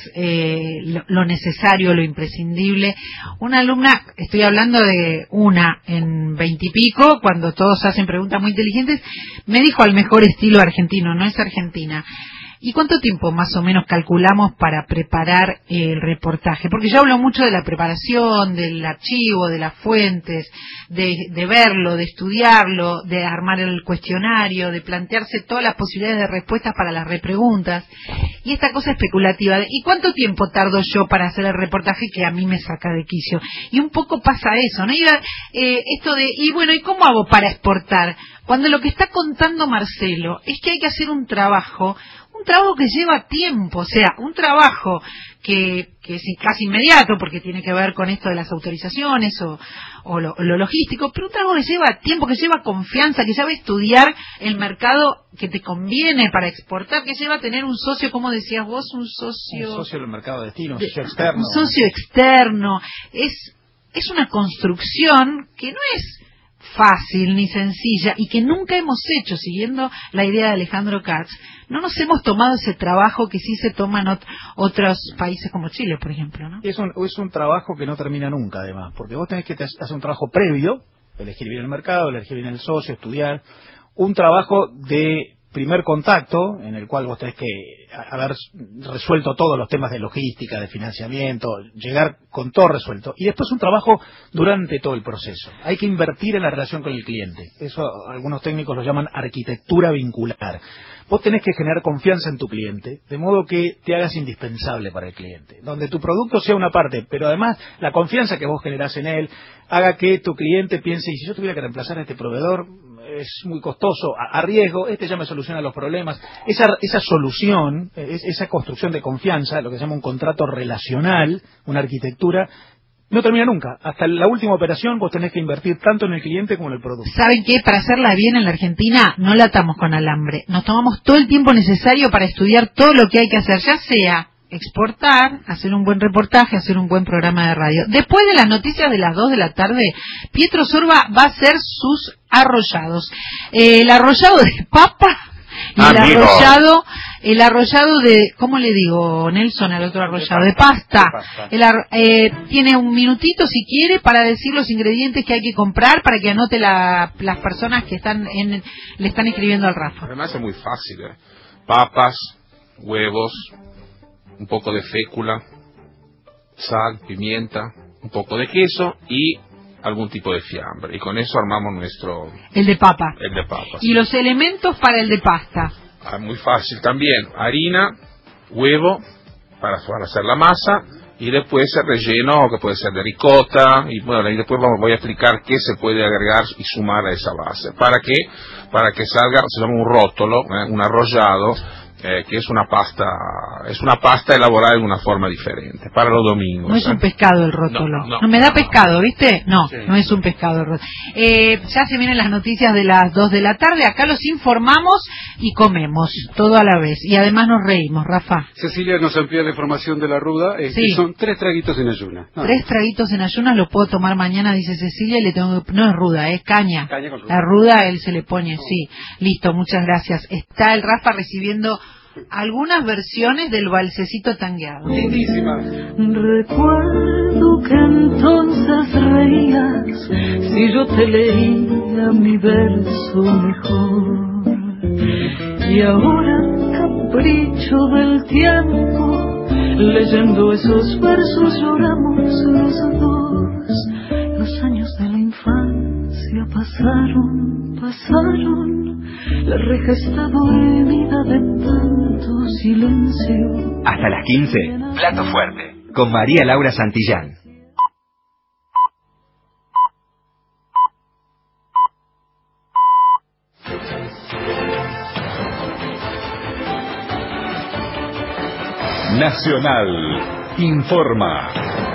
lo necesario, lo imprescindible. Una alumna, estoy hablando de una en 20 y pico, cuando todos hacen preguntas muy inteligentes, me dijo al mejor estilo argentino, no es argentina: ¿y cuánto tiempo más o menos calculamos para preparar el reportaje? Porque yo hablo mucho de la preparación, del archivo, de las fuentes, de verlo, de estudiarlo, de armar el cuestionario, de plantearse todas las posibilidades de respuestas para las repreguntas. Y esta cosa especulativa de ¿y cuánto tiempo tardo yo para hacer el reportaje que a mí me saca de quicio? Y un poco pasa eso, ¿no? Esto de, y bueno, ¿y cómo hago para exportar? Cuando lo que está contando Marcelo es que hay que hacer un trabajo que lleva tiempo, o sea, un trabajo que es casi inmediato porque tiene que ver con esto de las autorizaciones o lo logístico, pero un trabajo que lleva tiempo, que lleva confianza, que lleva estudiar el mercado que te conviene para exportar, que lleva tener un socio, como decías vos, un socio del mercado de destino, un socio externo. Un socio externo. Es una construcción que no es fácil ni sencilla y que nunca hemos hecho, siguiendo la idea de Alejandro Katz. No nos hemos tomado ese trabajo que sí se toma en otros países como Chile, por ejemplo, ¿no? Es un trabajo que no termina nunca, además, porque vos tenés que hacer un trabajo previo, elegir bien el mercado, elegir bien el socio, estudiar, un trabajo de primer contacto, en el cual vos tenés que haber resuelto todos los temas de logística, de financiamiento, llegar con todo resuelto, y después un trabajo durante todo el proceso. Hay que invertir en la relación con el cliente. Eso algunos técnicos lo llaman arquitectura vincular. Vos tenés que generar confianza en tu cliente, de modo que te hagas indispensable para el cliente, donde tu producto sea una parte, pero además la confianza que vos generás en él haga que tu cliente piense, y si yo tuviera que reemplazar a este proveedor, es muy costoso, a riesgo, este ya me soluciona los problemas. Esa solución, esa construcción de confianza, lo que se llama un contrato relacional, una arquitectura, no termina nunca. Hasta la última operación vos tenés que invertir tanto en el cliente como en el producto. ¿Saben qué? Para hacerla bien en la Argentina no la atamos con alambre. Nos tomamos todo el tiempo necesario para estudiar todo lo que hay que hacer, ya sea exportar, hacer un buen reportaje, hacer un buen programa de radio. Después de las noticias de las 2 de la tarde, Pietro Sorba va a hacer sus arrollados. El arrollado de papa y el arrollado de, ¿cómo le digo, Nelson, al otro arrollado? De pasta. Tiene un minutito, si quiere, para decir los ingredientes que hay que comprar para que anote las personas que le están escribiendo al Rafa. Además es muy fácil, Papas, huevos, un poco de fécula, sal, pimienta, un poco de queso y algún tipo de fiambre. Y con eso armamos nuestro... El de papa. El de papa. ¿Y los elementos para el de pasta? Muy fácil también. Harina, huevo, para hacer la masa, y después el relleno, que puede ser de ricota, y bueno, y después voy a explicar qué se puede agregar y sumar a esa base. Para que salga, se llama un rótolo, un arrollado, que es una pasta elaborada de una forma diferente para los domingos. No es un pescado el rótolo. No me da pescado, ¿viste? No, sí. No es un pescado el rótolo. Ya se vienen las noticias de las 2 de la tarde. Acá los informamos y comemos todo a la vez. Y además nos reímos, Rafa. Cecilia nos amplía la información de la ruda. Sí. Son 3 traguitos en ayunas. 3 traguitos en ayunas, lo puedo tomar mañana, dice Cecilia. No es ruda, es caña. Caña con ruda. La ruda él se le pone, sí. Listo, muchas gracias. Está el Rafa recibiendo algunas versiones del valsecito tangueado. Lindísimas. Recuerdo que entonces reías si yo te leía mi verso mejor. Y ahora, capricho del tiempo, leyendo esos versos lloramos los dos. Los años de la infancia pasaron. La reja está dormida de tanto silencio. Hasta las 15, Plato Fuerte, con María Laura Santillán. Nacional informa.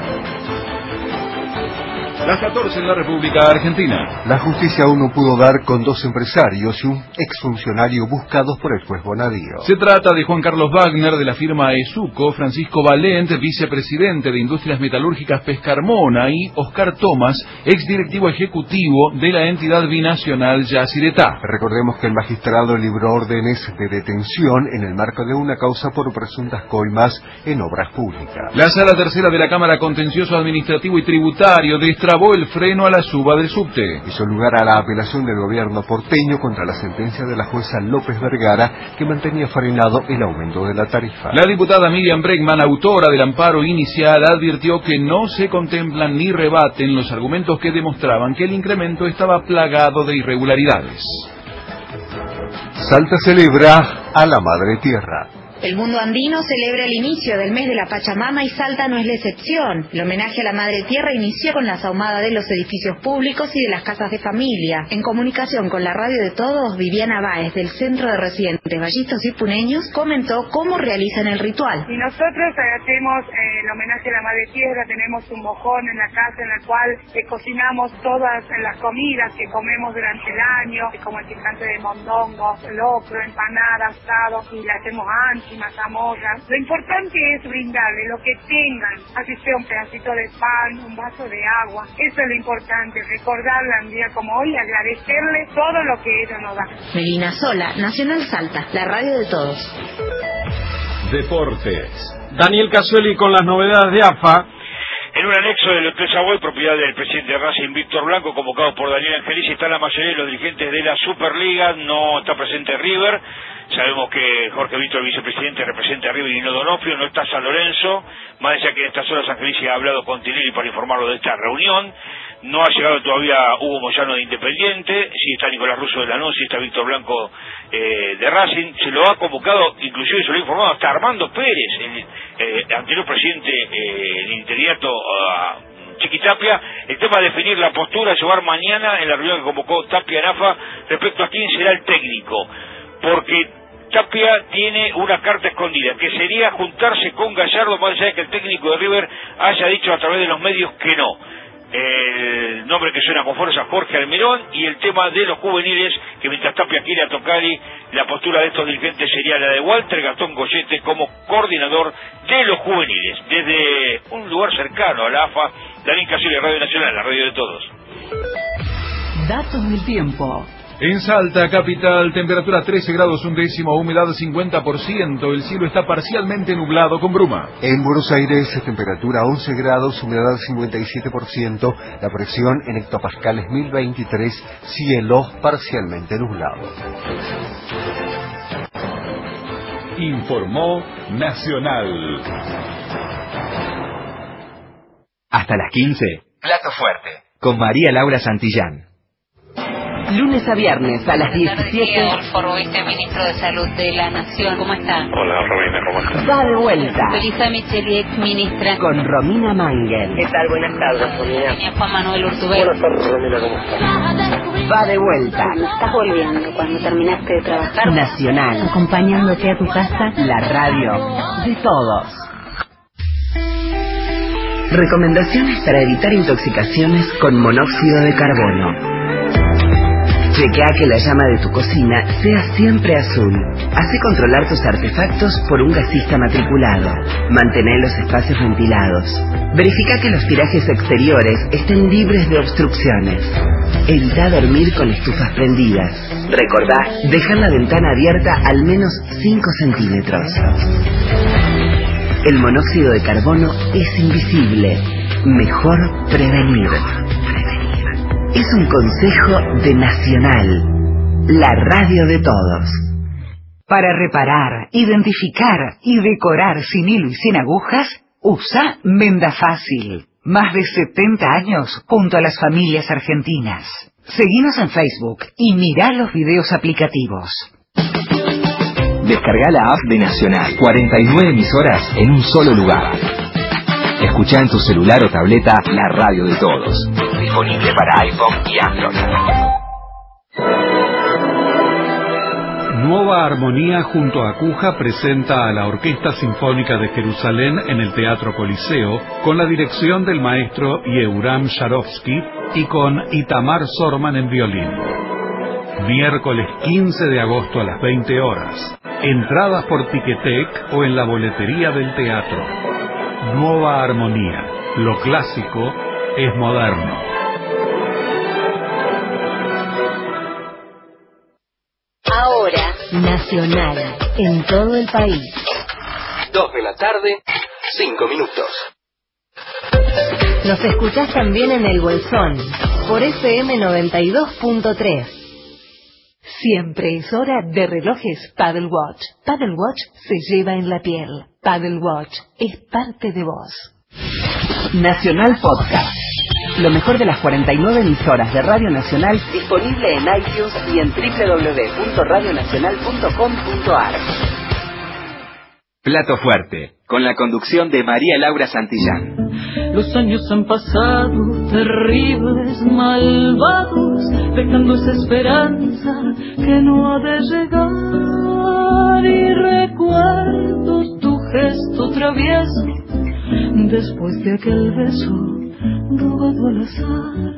Las 14 en la República Argentina. La justicia aún no pudo dar con 2 empresarios y un exfuncionario buscados por el juez Bonadío. Se trata de Juan Carlos Wagner, de la firma Esuco, Francisco Valent, vicepresidente de Industrias Metalúrgicas Pescarmona, y Oscar Tomás, exdirectivo ejecutivo de la entidad binacional Yacyretá. Recordemos que el magistrado libró órdenes de detención en el marco de una causa por presuntas coimas en obras públicas. La Sala Tercera de la Cámara Contencioso Administrativo y Tributario destrabó el freno a la suba del subte. Hizo lugar a la apelación del gobierno porteño contra la sentencia de la jueza López Vergara, que mantenía frenado el aumento de la tarifa. La diputada Miriam Bregman, autora del amparo inicial, advirtió que no se contemplan ni rebaten los argumentos que demostraban que el incremento estaba plagado de irregularidades. Salta celebra a la Madre Tierra. El mundo andino celebra el inicio del mes de la Pachamama y Salta no es la excepción. El homenaje a la Madre Tierra inició con la sahumada de los edificios públicos y de las casas de familia. En comunicación con la radio de todos, Viviana Báez, del Centro de Residentes Vallistos y Puneños, comentó cómo realizan el ritual. Y nosotros hacemos el homenaje a la Madre Tierra, tenemos un mojón en la casa en el cual cocinamos todas las comidas que comemos durante el año, como el picante de mondongo, locro, empanada, asado, y la hacemos ancho, mazamorra. Lo importante es brindarle lo que tengan, así sea un pedacito de pan, un vaso de agua. Eso es lo importante, recordarla un día como hoy, agradecerle todo lo que ella nos da. Melina Sola, Nacional Salta, la radio de todos. Deportes. Daniel Casueli con las novedades de AFA. En un anexo del Hotel Savoy, propiedad del presidente de Racing, Víctor Blanco, convocado por Daniel Angelici, está la mayoría de los dirigentes de la Superliga. No está presente River. Sabemos que Jorge Víctor, el vicepresidente, representa a River y no Donofrio. No está San Lorenzo. Más allá que en estas horas Angelici ha hablado con Tinelli para informarlo de esta reunión. No ha llegado todavía Hugo Moyano de Independiente. Sí está Nicolás Russo de Lanús, sí está Víctor Blanco de Racing. Se lo ha convocado, inclusive se lo ha informado hasta Armando Pérez, el anterior presidente del interinato, Chiqui Tapia. El tema de definir la postura, llevar mañana en la reunión que convocó Tapia en AFA respecto a quién será el técnico, porque Tapia tiene una carta escondida, que sería juntarse con Gallardo, más allá de que el técnico de River haya dicho a través de los medios que no. El nombre que suena con fuerza, Jorge Almirón, y el tema de los juveniles, que mientras Tapia quiere a Tocali, la postura de estos dirigentes sería la de Walter Gastón Goyete como coordinador de los juveniles. Desde un lugar cercano a la AFA, Daniel Casueli, Radio Nacional, la radio de todos. Datos del tiempo. En Salta, capital, temperatura 13 grados un décimo, humedad 50%, el cielo está parcialmente nublado con bruma. En Buenos Aires, temperatura 11 grados, humedad 57%, la presión en hectopascales 1023, cielo parcialmente nublado. Informó Nacional. Hasta las 15, Plato Fuerte, con María Laura Santillán. Lunes a viernes a las 17. Adolfo, ministro de Salud de la Nación. ¿Cómo está? Hola, Romina, ¿cómo está? Va de vuelta. Felisa Micheli, ex ministra. Con Romina Mangel. ¿Qué tal? Buenas tardes, Romina. Juan Manuel Urtubey. Buenas tardes, Romina, ¿cómo estás? Va de vuelta. Cuando estás volviendo, cuando terminaste de trabajar. Nacional. Acompañándote a tu casa. La radio de todos. Recomendaciones para evitar intoxicaciones con monóxido de carbono. Chequea que la llama de tu cocina sea siempre azul. Hace controlar tus artefactos por un gasista matriculado. Mantén los espacios ventilados. Verifica que los tirajes exteriores estén libres de obstrucciones. Evita dormir con estufas prendidas. Recordá, dejar la ventana abierta al menos 5 centímetros. El monóxido de carbono es invisible. Mejor prevenir. Es un consejo de Nacional, la radio de todos. Para reparar, identificar y decorar sin hilo y sin agujas, usa Menda Fácil. Más de 70 años junto a las familias argentinas. Seguinos en Facebook y mirá los videos aplicativos. Descarga la app de Nacional. 49 emisoras en un solo lugar. Escuchá en tu celular o tableta la radio de todos. Disponible para iPhone y Android. Nueva Armonía junto a Acuja presenta a la Orquesta Sinfónica de Jerusalén en el Teatro Coliseo con la dirección del maestro Yehuram Sharovsky y con Itamar Sorman en violín. Miércoles 15 de agosto a las 20 horas. Entradas por Ticketek o en la boletería del teatro. Nueva Armonía. Lo clásico es moderno. Ahora, Nacional, en todo el país. 2 de la tarde, 5 minutos. Nos escuchás también en El Bolsón, por FM 92.3. Siempre es hora de relojes Paddle Watch. Paddle Watch se lleva en la piel. Paddle Watch es parte de vos. Nacional Podcast. Lo mejor de las 49 emisoras de Radio Nacional, disponible en iTunes y en www.radionacional.com.ar. Plato Fuerte, con la conducción de María Laura Santillán. Los años han pasado, terribles, malvados, dejando esa esperanza que no ha de llegar. Y recuerdo tu gesto travieso, después de aquel beso robado al azar.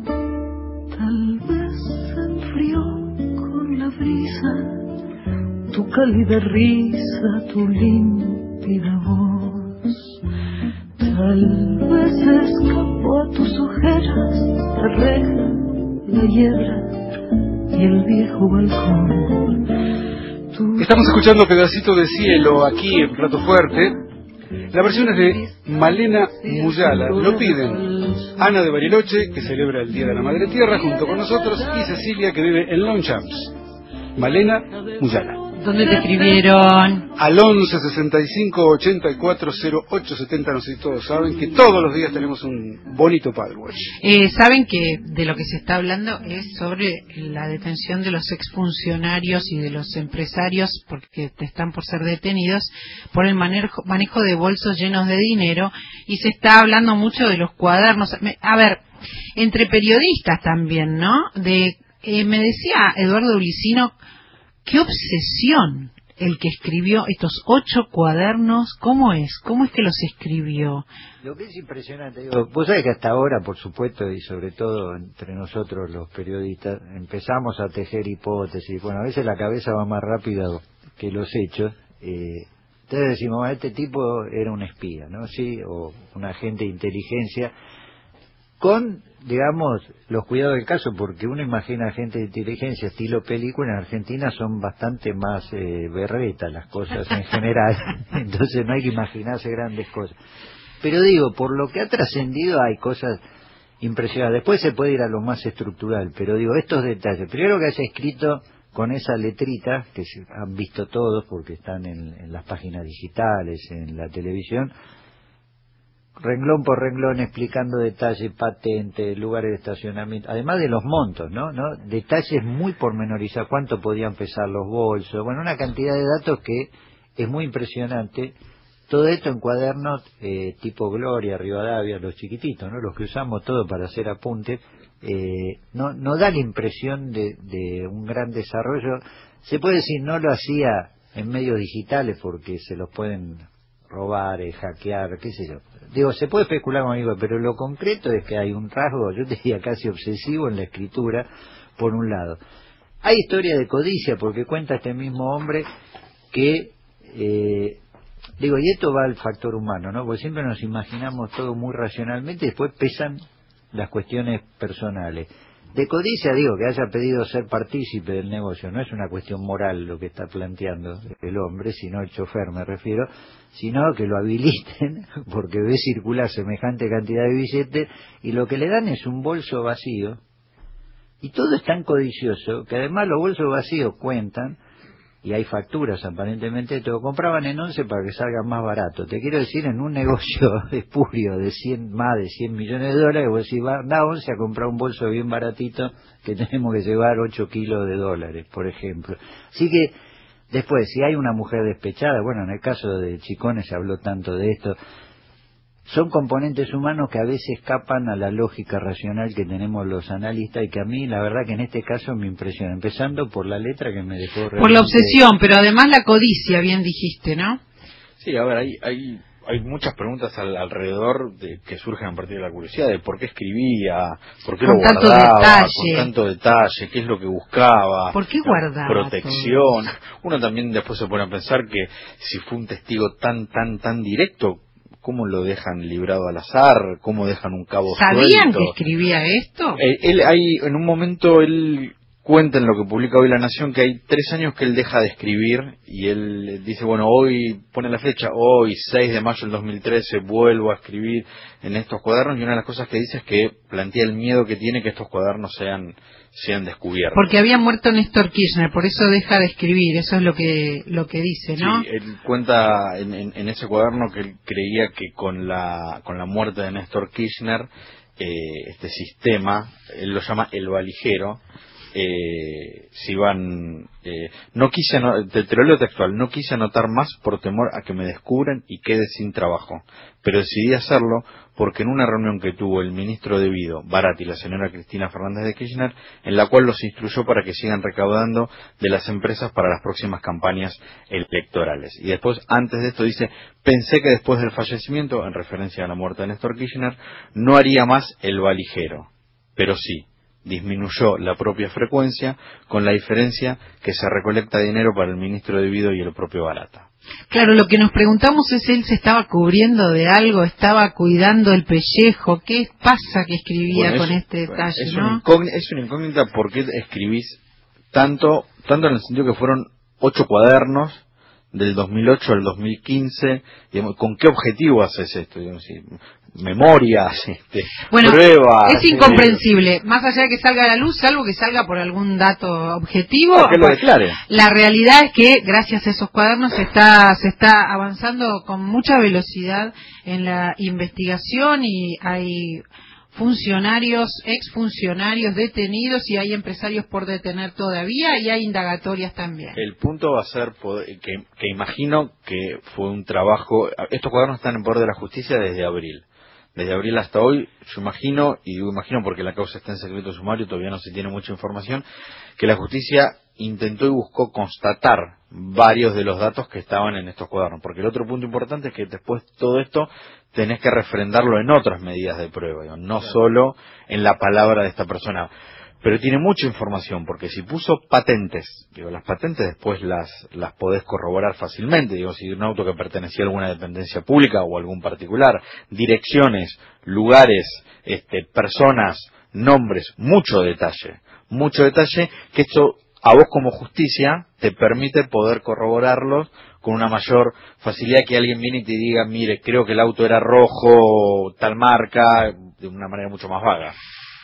Tal vez se enfrió con la brisa tu cálida risa, tu límpida voz. Tal vez escapó a tus ojeras la reja, la hiedra y el viejo balcón. Estamos escuchando Pedacito de Cielo aquí en Plato Fuerte. La versión es de Malena Muyala. Lo piden Ana de Bariloche, que celebra el Día de la Madre Tierra junto con nosotros, y Cecilia, que vive en Longchamps. Malena Muyala. ¿Dónde te escribieron? Al 11 65 84 08 70. No sé si todos saben que todos los días tenemos un bonito Paddle Watch. Saben que de lo que se está hablando es sobre la detención de los exfuncionarios y de los empresarios, porque están por ser detenidos por el manejo de bolsos llenos de dinero, y se está hablando mucho de los cuadernos. A ver, entre periodistas también, ¿no? Me decía Eduardo Ulicino, qué obsesión el que escribió estos 8 cuadernos. ¿Cómo es que los escribió? Lo que es impresionante, vos sabés que hasta ahora, por supuesto, y sobre todo entre nosotros los periodistas, empezamos a tejer hipótesis. Bueno, a veces la cabeza va más rápido que los hechos. Entonces decimos, este tipo era un espía, ¿no? Sí, o un agente de inteligencia, con, digamos, los cuidados del caso, porque uno imagina agentes de inteligencia estilo película. En Argentina son bastante más berretas las cosas en general, entonces no hay que imaginarse grandes cosas. Pero digo, por lo que ha trascendido hay cosas impresionantes. Después se puede ir a lo más estructural, pero digo, estos detalles, primero que haya escrito con esa letrita, que se han visto todos porque están en las páginas digitales, en la televisión, renglón por renglón explicando detalles, patentes, lugares de estacionamiento, además de los montos, ¿no? Detalles muy pormenorizados, cuánto podían pesar los bolsos, bueno, una cantidad de datos que es muy impresionante. Todo esto en cuadernos tipo Gloria, Rivadavia, los chiquititos, ¿no? Los que usamos todo para hacer apuntes, no da la impresión de un gran desarrollo. Se puede decir, no lo hacía en medios digitales porque se los pueden robar, hackear, qué sé yo. Digo, se puede especular con algo, pero lo concreto es que hay un rasgo, yo te diría casi obsesivo en la escritura, por un lado. Hay historia de codicia, porque cuenta este mismo hombre que, digo, y esto va al factor humano, ¿no? Porque siempre nos imaginamos todo muy racionalmente y después pesan las cuestiones personales. De codicia, digo, que haya pedido ser partícipe del negocio, no es una cuestión moral lo que está planteando el hombre, sino el chofer me refiero, sino que lo habiliten porque ve circular semejante cantidad de billetes y lo que le dan es un bolso vacío, y todo es tan codicioso que además los bolsos vacíos cuentan, y hay facturas aparentemente, te lo compraban en 11 para que salga más barato. Te quiero decir, en un negocio espurio de más de 100 millones de dólares, vos decís, da 11 a comprar un bolso bien baratito que tenemos que llevar 8 kilos de dólares, por ejemplo. Así que, después, si hay una mujer despechada, bueno, en el caso de Chicones se habló tanto de esto, son componentes humanos que a veces escapan a la lógica racional que tenemos los analistas y que a mí, la verdad que en este caso me impresiona, empezando por la letra que me dejó realmente... Por la obsesión, pero además la codicia, bien dijiste, ¿no? Sí, a ver, hay muchas preguntas alrededor que surgen a partir de la curiosidad de por qué escribía, por qué lo guardaba, con tanto detalle, qué es lo que buscaba, por qué guardaba protección. Uno también después se pone a pensar que si fue un testigo tan directo, ¿cómo lo dejan librado al azar? ¿Cómo dejan un cabo suelto? ¿Sabían que escribía esto? En un momento él cuenta en lo que publica hoy La Nación que hay 3 años que él deja de escribir y él dice, bueno, hoy pone la fecha, hoy 6 de mayo del 2013 vuelvo a escribir en estos cuadernos, y una de las cosas que dice es que plantea el miedo que tiene que estos cuadernos sean descubiertos. Porque había muerto Néstor Kirchner, por eso deja de escribir, eso es lo que dice, ¿no? Sí, él cuenta en ese cuaderno que él creía que con la muerte de Néstor Kirchner, este sistema, él lo llama el valijero, si van te lo leo textual, no quise anotar más por temor a que me descubran y quede sin trabajo, pero decidí hacerlo porque en una reunión que tuvo el ministro debido, Baratti, y la señora Cristina Fernández de Kirchner, en la cual los instruyó para que sigan recaudando de las empresas para las próximas campañas electorales. Y después, antes de esto, dice, pensé que después del fallecimiento, en referencia a la muerte de Néstor Kirchner, no haría más el valijero, pero sí, disminuyó la propia frecuencia, con la diferencia que se recolecta dinero para el ministro debido y el propio Barata. Claro, lo que nos preguntamos es, ¿él se estaba cubriendo de algo? ¿Estaba cuidando el pellejo? ¿Qué pasa que escribía con este detalle? Es una incógnita por qué escribís tanto en el sentido que fueron 8 cuadernos del 2008 al 2015, digamos, ¿con qué objetivo haces esto? Digamos, memorias, pruebas. Es incomprensible, más allá de que salga a la luz, salvo que salga por algún dato objetivo, que lo declare. La realidad es que gracias a esos cuadernos se está avanzando con mucha velocidad en la investigación, y hay funcionarios, exfuncionarios detenidos, y hay empresarios por detener todavía, y hay indagatorias también. El punto va a ser que imagino que fue un trabajo. Estos cuadernos están en poder de la justicia desde abril hasta hoy. Yo imagino, y digo imagino porque la causa está en secreto sumario, todavía no se tiene mucha información, que la justicia intentó y buscó constatar varios de los datos que estaban en estos cuadernos, porque el otro punto importante es que después todo esto tenés que refrendarlo en otras medidas de prueba, no solo en la palabra de esta persona. Pero tiene mucha información, porque si puso patentes, las patentes después las podés corroborar fácilmente, si un auto que pertenecía a alguna dependencia pública o a algún particular, direcciones, lugares, personas, nombres, mucho detalle, que esto a vos como justicia te permite poder corroborarlos con una mayor facilidad, que alguien viene y te diga, mire, creo que el auto era rojo, tal marca, de una manera mucho más vaga.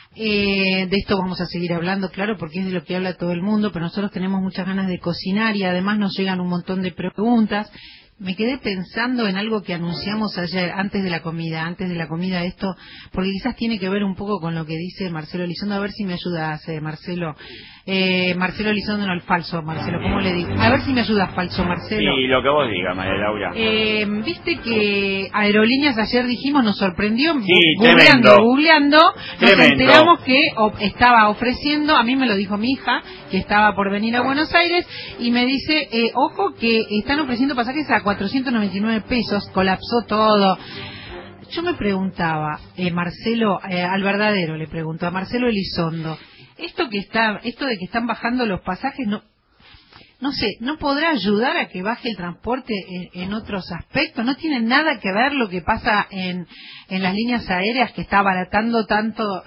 De esto vamos a seguir hablando, claro, porque es de lo que habla todo el mundo, pero nosotros tenemos muchas ganas de cocinar y además nos llegan un montón de preguntas me quedé pensando en algo que anunciamos ayer, antes de la comida esto, porque quizás tiene que ver un poco con lo que dice Marcelo Elizondo. A ver si me ayudas, Marcelo. Marcelo Elizondo, no, el falso Marcelo, ¿cómo le digo? A ver si me ayudas, falso Marcelo. Sí, lo que vos digas, María Laura. Viste que Aerolíneas ayer dijimos, nos sorprendió, sí, googleando, nos enteramos que estaba ofreciendo, a mí me lo dijo mi hija, que estaba por venir a Buenos Aires, y me dice, ojo que están ofreciendo pasajes a 499 pesos, colapsó todo. Yo me preguntaba, Marcelo, al verdadero le pregunto, a Marcelo Elizondo, esto de que están bajando los pasajes, no sé, ¿no podrá ayudar a que baje el transporte en otros aspectos? ¿No tiene nada que ver lo que pasa en las líneas aéreas, que está abaratando tanto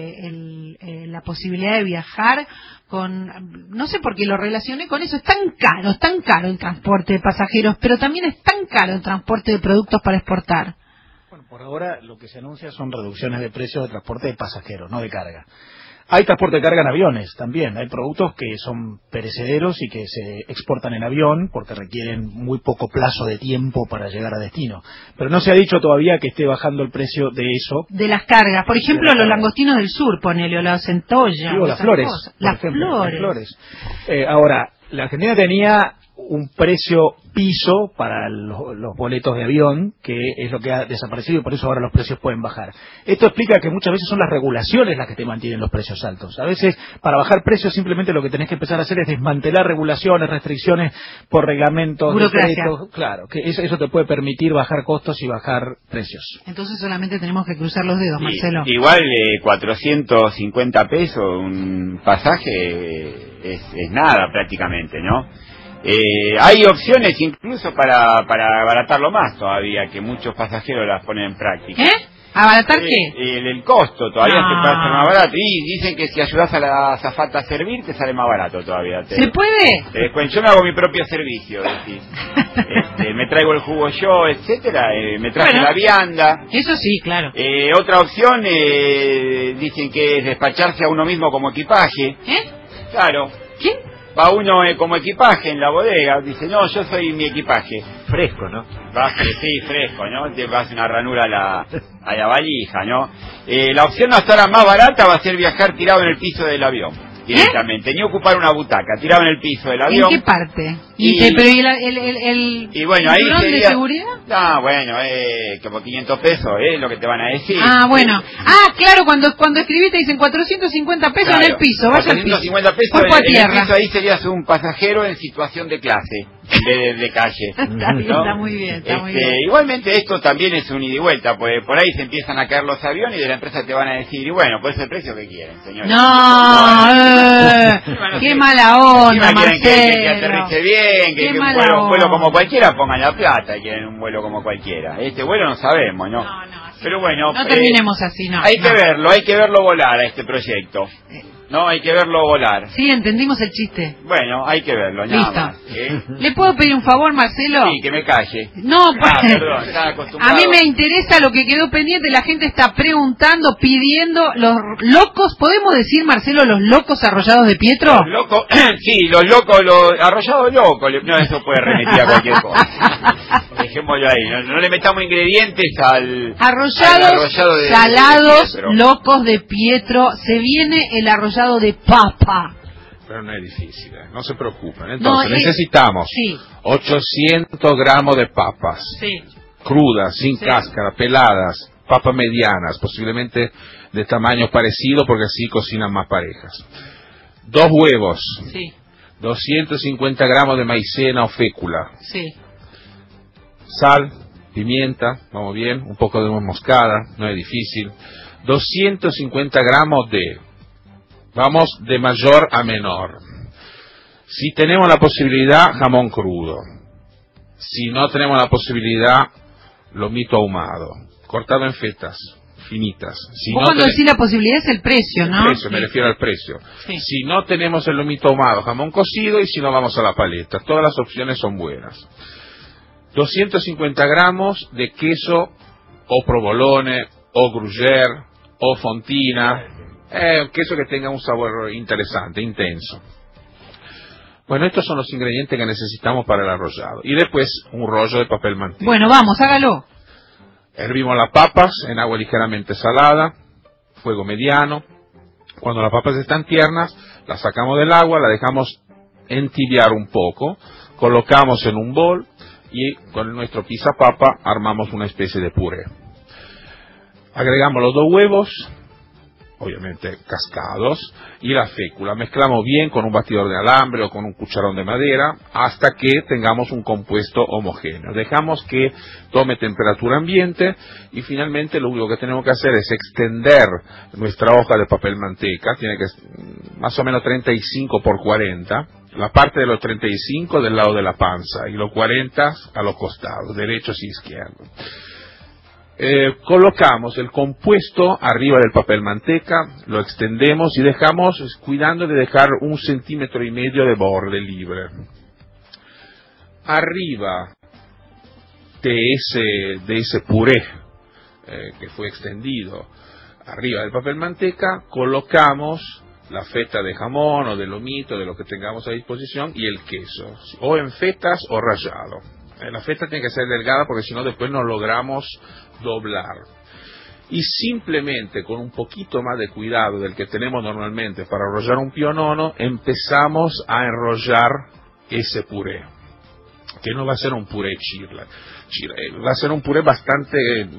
la posibilidad de viajar? No sé por qué lo relacioné con eso. Es tan caro el transporte de pasajeros, pero también es tan caro el transporte de productos para exportar. Bueno, por ahora lo que se anuncia son reducciones de precios de transporte de pasajeros, no de carga. Hay transporte de carga en aviones también. Hay productos que son perecederos y que se exportan en avión porque requieren muy poco plazo de tiempo para llegar a destino. Pero no se ha dicho todavía que esté bajando el precio de eso. De las cargas. Por ejemplo, los langostinos del sur, ponele, o la centolla. Sí, o las flores. Las flores. Ahora, la Argentina tenía un precio piso para los boletos de avión, que es lo que ha desaparecido y por eso ahora los precios pueden bajar. Esto explica que muchas veces son las regulaciones las que te mantienen los precios altos. A veces, para bajar precios, simplemente lo que tenés que empezar a hacer es desmantelar regulaciones, restricciones por reglamentos, decretos. Claro, que eso te puede permitir bajar costos y bajar precios. Entonces solamente tenemos que cruzar los dedos, Marcelo. Igual 450 pesos un pasaje es nada prácticamente, ¿no? Hay opciones incluso para abaratarlo más todavía, que muchos pasajeros las ponen en práctica. ¿Abaratar qué? El costo todavía se puede hacer más barato. Y dicen que si ayudas a la azafata a servir, te sale más barato todavía. ¿Se puede? Yo me hago mi propio servicio, decís. Me traigo el jugo yo, etcétera. Me traje la vianda. Eso sí, claro. Otra opción, dicen que es despacharse a uno mismo como equipaje. Claro. ¿Qué? Va uno como equipaje en la bodega, dice, no, yo soy mi equipaje. Fresco, ¿no? Sí, fresco, ¿no? Te vas una ranura a la valija, ¿no? La opción hasta ahora más barata va a ser viajar tirado en el piso del avión, directamente, ni ocupar una butaca, tirado en el piso del avión. ¿En qué parte? Pero ¿y bueno, ahí sería, de seguridad? No, bueno, como 500 pesos, lo que te van a decir. Bueno. Claro, cuando escribiste dicen 450 pesos claro, en el piso, vaya al piso. 450 pesos en el piso, ahí serías un pasajero en situación de clase, de calle. Está muy bien, muy bien. Igualmente esto también es un ida y vuelta, pues por ahí se empiezan a caer los aviones y de la empresa te van a decir, y bueno, pues el precio que quieren, señores. Qué mala onda, Marcelo. Que aterrice bien, que un vuelo como cualquiera, pongan la plata, quieren un vuelo como cualquiera. Este vuelo no sabemos, ¿no? Pero bueno, no terminemos así, no. Hay que verlo volar a este proyecto. No, hay que verlo volar. Sí, entendimos el chiste. Bueno, hay que verlo, nada más. ¿Le puedo pedir un favor, Marcelo? Sí, que me calle. No, perdón, estaba acostumbrado. A mí me interesa lo que quedó pendiente, la gente está preguntando, pidiendo, los locos, ¿podemos decir, Marcelo, los locos arrollados de Pietro? Los locos, sí, los locos, los arrollados locos, no, eso puede remitir a cualquier cosa. Dejémoslo ahí, no le metamos ingredientes al arrollado de salados, locos de Pietro, se viene el arrollado de papa. Pero no es difícil, no se preocupen. Entonces necesitamos 800 gramos de papas crudas, sin cáscara, peladas, papas medianas, posiblemente de tamaño parecido porque así cocinan más parejas. 2 huevos, 250 gramos de maicena o fécula, sal, pimienta, vamos bien, un poco de nuez moscada, no es difícil, 250 gramos vamos de mayor a menor. Si tenemos la posibilidad, jamón crudo. Si no tenemos la posibilidad, lomito ahumado, cortado en fetas finitas. Cuando decís la posibilidad es el precio, ¿no? El precio, me refiero al precio. Si no tenemos el lomito ahumado, jamón cocido, y si no, vamos a la paleta. Todas las opciones son buenas. 250 gramos de queso o provolone, o gruyère, o fontina, queso que tenga un sabor interesante, intenso. Bueno, estos son los ingredientes que necesitamos para el arrollado. Y después un rollo de papel manteca. Bueno, vamos, hágalo. Hervimos las papas en agua ligeramente salada, fuego mediano. Cuando las papas están tiernas, las sacamos del agua, las dejamos entibiar un poco, colocamos en un bol y con nuestro pisapapa armamos una especie de puré. Agregamos los 2 huevos, obviamente cascados, y la fécula. Mezclamos bien con un batidor de alambre o con un cucharón de madera hasta que tengamos un compuesto homogéneo. Dejamos que tome temperatura ambiente y finalmente lo único que tenemos que hacer es extender nuestra hoja de papel manteca. Tiene que más o menos 35 por 40. La parte de los 35 del lado de la panza y los 40 a los costados, derechos y izquierdos. Colocamos el compuesto arriba del papel manteca, lo extendemos y dejamos, cuidando de dejar 1,5 centímetros de borde libre. Arriba de ese puré que fue extendido, arriba del papel manteca, colocamos la feta de jamón o de lomito, de lo que tengamos a disposición, y el queso, o en fetas o rallado. La feta tiene que ser delgada porque si no después no logramos doblar. Y simplemente con un poquito más de cuidado del que tenemos normalmente para enrollar un pionono, empezamos a enrollar ese puré, que no va a ser un puré chirla, va a ser un puré bastante,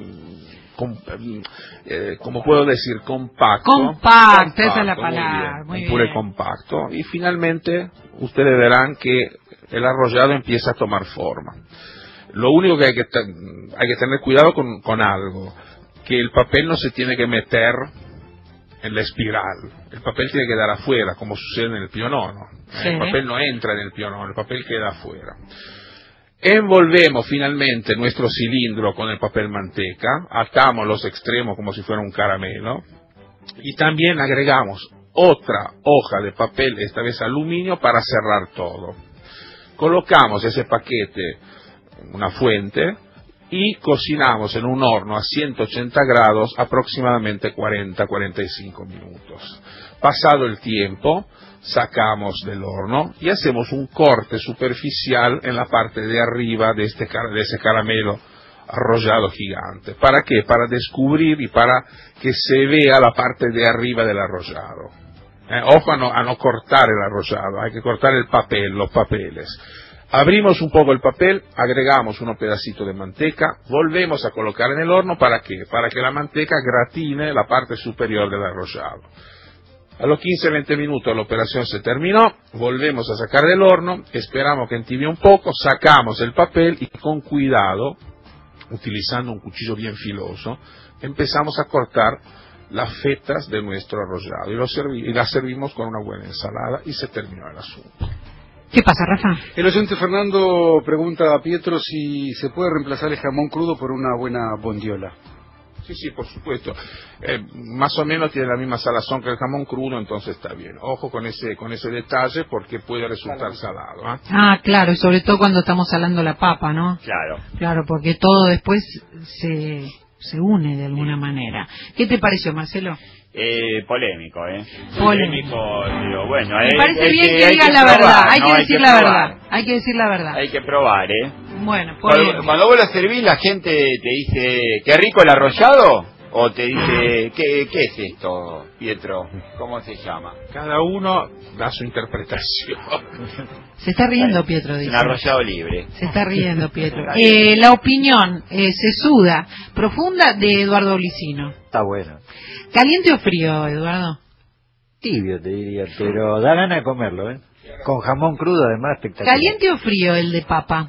como puedo decir, compacto. Compacto, esa es la palabra. Muy bien, un puré compacto. Y finalmente ustedes verán que el arrollado empieza a tomar forma. Lo único que hay que tener cuidado con algo, que el papel no se tiene que meter en la espiral. El papel tiene que quedar afuera, como sucede en el pionono. Sí. El papel no entra en el pionono, el papel queda afuera. Envolvemos finalmente nuestro cilindro con el papel manteca, atamos los extremos como si fuera un caramelo, y también agregamos otra hoja de papel, esta vez aluminio, para cerrar todo. Colocamos ese paquete en una fuente y cocinamos en un horno a 180 grados aproximadamente 40-45 minutos. Pasado el tiempo, sacamos del horno y hacemos un corte superficial en la parte de arriba de ese caramelo arrollado gigante. ¿Para qué? Para descubrir y para que se vea la parte de arriba del arrollado. Ojo a no cortar el arrollado, hay que cortar el papel, los papeles. Abrimos un poco el papel, agregamos unos pedacitos de manteca, volvemos a colocar en el horno, ¿para qué? Para que la manteca gratine la parte superior del arrollado. A los 15-20 minutos la operación se terminó, volvemos a sacar del horno, esperamos que entibie un poco, sacamos el papel y con cuidado, utilizando un cuchillo bien filoso, empezamos a cortar las fetas de nuestro arrollado y las servimos con una buena ensalada y se terminó el asunto. ¿Qué pasa, Rafa? El oyente Fernando pregunta a Pietro si se puede reemplazar el jamón crudo por una buena bondiola. Sí, por supuesto. Más o menos tiene la misma salazón que el jamón crudo, entonces está bien. Ojo con ese detalle porque puede resultar salado. Ah, claro, y sobre todo cuando estamos salando la papa, ¿no? Claro. Claro, porque todo después se une de alguna manera. ¿Qué te pareció, Marcelo? Polémico, Polémico, digo, bueno. Me parece bien que digan la verdad, hay que decir la verdad. Hay que decir la verdad. Hay que probar, Bueno, cuando vos lo servís, la gente te dice, ¿qué rico el arrollado? O te dice, ¿qué es esto, Pietro? ¿Cómo se llama? Cada uno da su interpretación. Se está riendo Pietro, dice. Un arrollado libre. Se está riendo Pietro. La opinión sesuda, profunda de Eduardo Blicino. Está bueno. ¿Caliente o frío, Eduardo? Tibio, te diría, pero da ganas de comerlo, Con jamón crudo, además, espectacular. ¿Caliente o frío el de papa?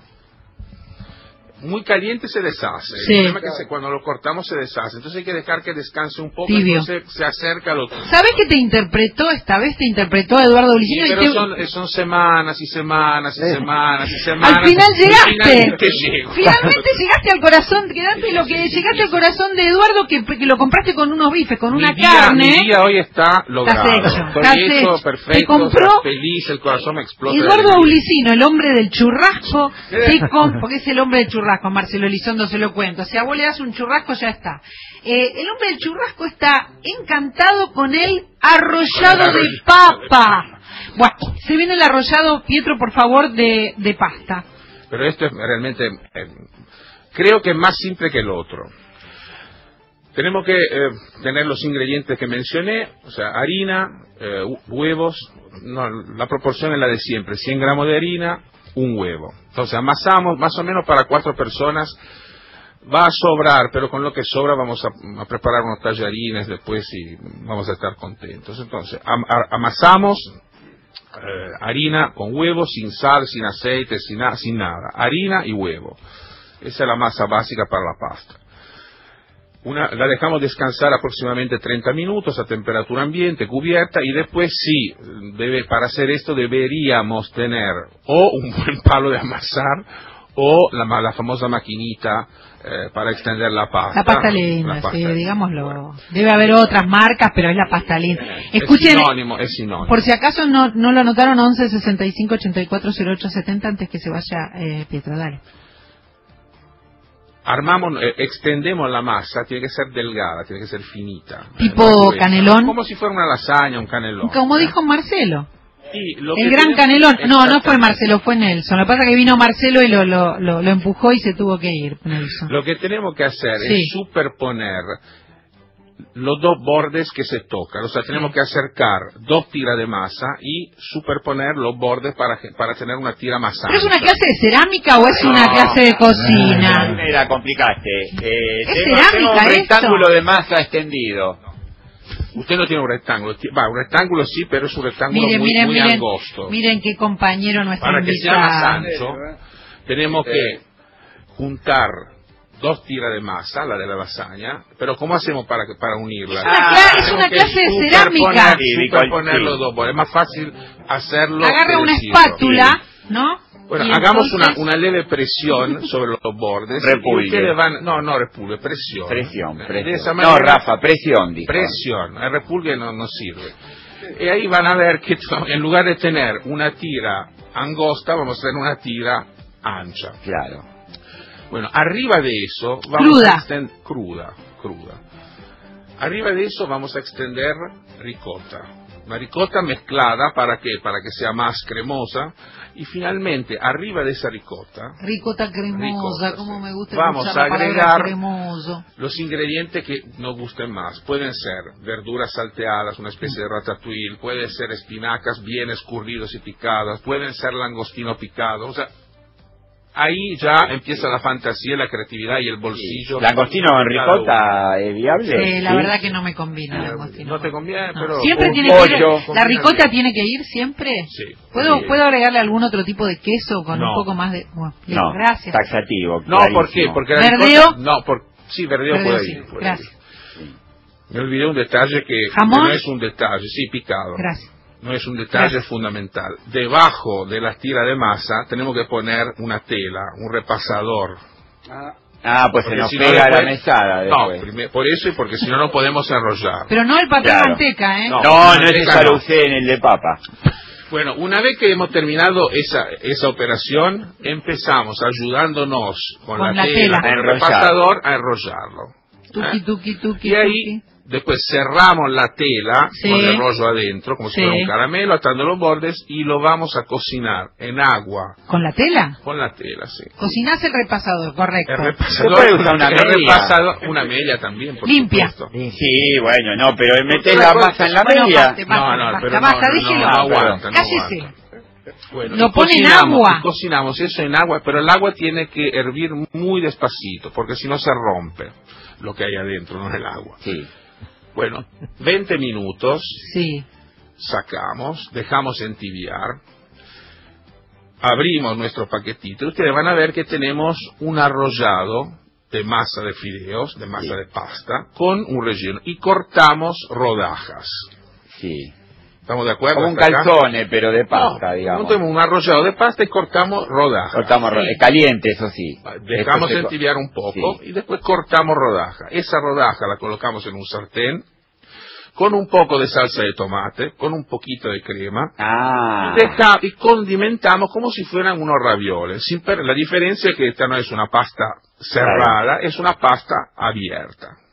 Muy caliente se deshace. Sí. El problema es que cuando lo cortamos se deshace. Entonces hay que dejar que descanse un poco. Tibio. Entonces se acerca al otro. ¿Sabes qué te interpretó esta vez? Te interpretó Eduardo Blicino. Sí, pero son semanas y semanas y semanas y semanas. Al final llegaste. Finalmente llegaste al corazón. Llegaste al corazón de Eduardo que lo compraste con unos bifes, con una carne. Mi día hoy está logrado. Estás hecho. Perfecto. Te compró feliz, el corazón me explota. Eduardo Blicino, el hombre del churrasco. Porque es el hombre del churrasco. Marcelo Elizondo se lo cuento. Si a vos le das un churrasco, ya está. El hombre del churrasco está encantado con el arrollado de papa. Bueno, se viene el arrollado, Pietro, por favor, de pasta. Pero esto es realmente, creo que es más simple que el otro. Tenemos que tener los ingredientes que mencioné, o sea, harina, huevos, no, la proporción es la de siempre, 100 gramos de harina, un huevo. Entonces amasamos más o menos para 4 personas, va a sobrar, pero con lo que sobra vamos a preparar unos tallarines después y vamos a estar contentos. Entonces, amasamos harina con huevo, sin sal, sin aceite, sin nada, harina y huevo. Esa es la masa básica para la pasta. La dejamos descansar aproximadamente 30 minutos a temperatura ambiente, cubierta, y después sí, para hacer esto deberíamos tener o un buen palo de amasar o la famosa maquinita para extender la pasta. La pasta linda, sí, digámoslo. Bueno. Debe haber otras marcas, pero es la pasta linda. Escuchen, es sinónimo. Por si acaso no lo anotaron, 11 65 84 08 70, antes que se vaya Pietro, dale. Extendemos la masa, tiene que ser delgada, tiene que ser finita. Tipo canelón. Como si fuera una lasaña, un canelón. Como dijo Marcelo. Sí, el gran canelón. No fue Marcelo, fue Nelson. Lo que pasa es que vino Marcelo y lo empujó y se tuvo que ir, Nelson. Lo que tenemos que hacer es superponer los dos bordes que se tocan. O sea, tenemos que acercar 2 tiras de masa y superponer los bordes para tener una tira más ancha. ¿Pero es una clase de cerámica o es una clase de cocina? Me la complicaste. ¿Es cerámica tengo un rectángulo de masa extendido. Usted no tiene un rectángulo. Un rectángulo sí, pero es un rectángulo muy angosto. Miren qué compañero nuestro Para invitado. Que sea más ancho, tenemos que juntar 2 tiras de masa, la de la lasaña, pero ¿cómo hacemos para unirla? Es una clase de cerámica. Superponer los dos bordes. Es más fácil hacerlo. Agarra una espátula, ¿no? Bueno, hagamos una leve presión sobre los bordes. Repulgue. No repulgue, presión. Presión. De esa manera, no, Rafa, presión. Dijo. Presión. El repulgue no sirve. Y ahí van a ver que en lugar de tener una tira angosta, vamos a tener una tira ancha. Claro. Bueno, arriba de eso vamos a extender cruda. Arriba de eso vamos a extender ricota. Una ricota mezclada para que sea más cremosa, y finalmente arriba de esa ricota cremosa, como me gusta, vamos a agregar cremoso. Los ingredientes que nos gusten más. Pueden ser verduras salteadas, una especie de ratatouille, pueden ser espinacas bien escurridos y picadas, pueden ser langostino picado, o sea, ahí ya empieza la fantasía, la creatividad y el bolsillo. ¿Langostino en ricota es viable? Sí, la verdad que no me combina langostino. No te conviene, pero... Siempre tiene que ir, ¿la ricota tiene que ir siempre? Sí. ¿Puedo agregarle algún otro tipo de queso con un poco más de...? Bueno, no, gracias. Taxativo. No, ¿por qué? Porque la ¿verdeo? Ricota, sí, verdeo puede ir. Gracias. Me olvidé un detalle que no es un detalle, sí, picado. Gracias. No es un detalle fundamental. Debajo de las tiras de masa tenemos que poner una tela, un repasador. Pues porque se nos pega la mesada después. No, por eso y porque si no podemos enrollar. Pero no el papel manteca, ¿eh? No, esa lo usé en el de papa. Bueno, una vez que hemos terminado esa operación, empezamos ayudándonos con la tela, el repasador, a enrollarlo. Tuki. Y ahí... Después cerramos la tela con el rollo adentro, como si fuera un caramelo, atando los bordes, y lo vamos a cocinar en agua. ¿Con la tela? Con la tela, sí. Cocinás el repasador, correcto. El repasador, una media también, por limpia. Supuesto. Sí, bueno, pero metés la masa en la media. No aguanta. Cállese. Bueno, lo pone en agua. Cocinamos eso en agua, pero el agua tiene que hervir muy despacito, porque si no se rompe lo que hay adentro, no es el agua. Sí. Bueno, 20 minutos, sí. Sacamos, dejamos entibiar, abrimos nuestro paquetito y ustedes van a ver que tenemos un arrollado de masa de fideos, de masa de pasta, con un relleno, y cortamos rodajas. Sí. ¿Estamos de acuerdo? Como un calzone, pero de pasta, digamos. Montamos un arrollado de pasta y cortamos rodajas. Caliente, eso sí. Dejamos entibiar un poco y después cortamos rodaja. Esa rodaja la colocamos en un sartén con un poco de salsa de tomate, con un poquito de crema, y condimentamos como si fueran unos ravioles. La diferencia es que esta no es una pasta cerrada, es una pasta abierta.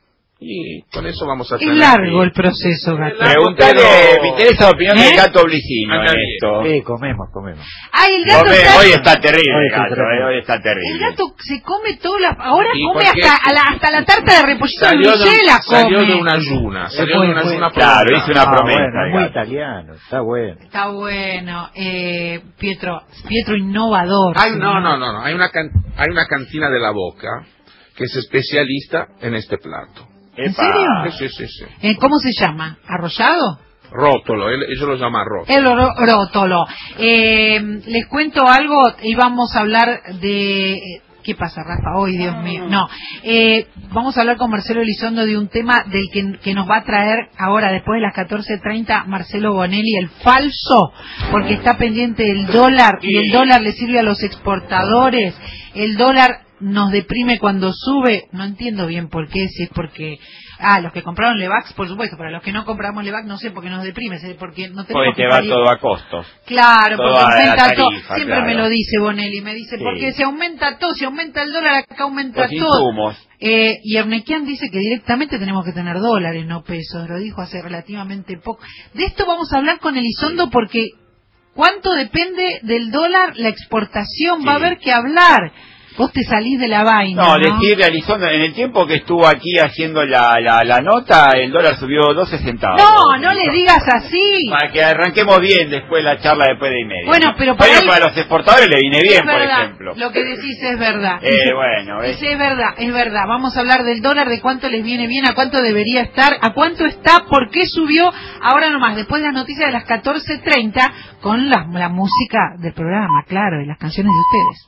Y con eso vamos a tener... Es largo el proceso, Gato. Pregúntale, me interesa la opinión del Gato Blicino en esto. Sí, comemos. Ay, el Gato hoy está terrible, hoy está terrible. El Gato se come todo ahora come hasta la tarta de repollito de Michela come. Salió de una ayuna. Claro, hizo una promesa. Bueno, muy italiano, está bueno. Está bueno. Pietro innovador. No. Hay una cantina de La Boca que es especialista en este plato. ¿En serio? Sí. ¿Cómo se llama? ¿Arrollado? Rótolo, ellos lo llaman rótolo. El rótolo. Les cuento algo, íbamos a hablar de... ¿Qué pasa, Rafa? Hoy, Dios mío. No. Vamos a hablar con Marcelo Elizondo de un tema del que nos va a traer ahora, después de las 14:30, Marcelo Bonelli, el falso, porque está pendiente del dólar, y el dólar le sirve a los exportadores. El dólar nos deprime cuando sube. No entiendo bien por qué, si es porque... los que compraron Levax, por supuesto, pero los que no compramos Levax no sé por qué nos deprime, porque no tenemos porque te va todo a costos. Claro, porque aumenta todo. Siempre claro. Me lo dice Bonelli, me dice, porque se aumenta todo, si aumenta el dólar, acá aumenta todo. Insumos. Y Ernequian dice que directamente tenemos que tener dólares, no pesos, lo dijo hace relativamente poco. De esto vamos a hablar con Elizondo porque ¿cuánto depende del dólar la exportación? Va a haber que hablar. Vos te salís de la vaina, ¿no? Decirle a Elizondo, en el tiempo que estuvo aquí haciendo la nota, el dólar subió 12 centavos. No le digas así. Para que arranquemos bien después la charla después de y media. Bueno, pero para los exportadores le viene bien, por ejemplo. Lo que decís es verdad. Es verdad. Vamos a hablar del dólar, de cuánto les viene bien, a cuánto debería estar, a cuánto está, por qué subió. Ahora nomás, después de las noticias de las 14:30, con la música del programa, claro, y las canciones de ustedes.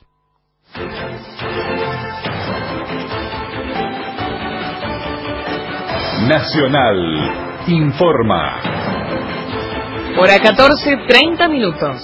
Nacional informa. Hora 14:30 minutos.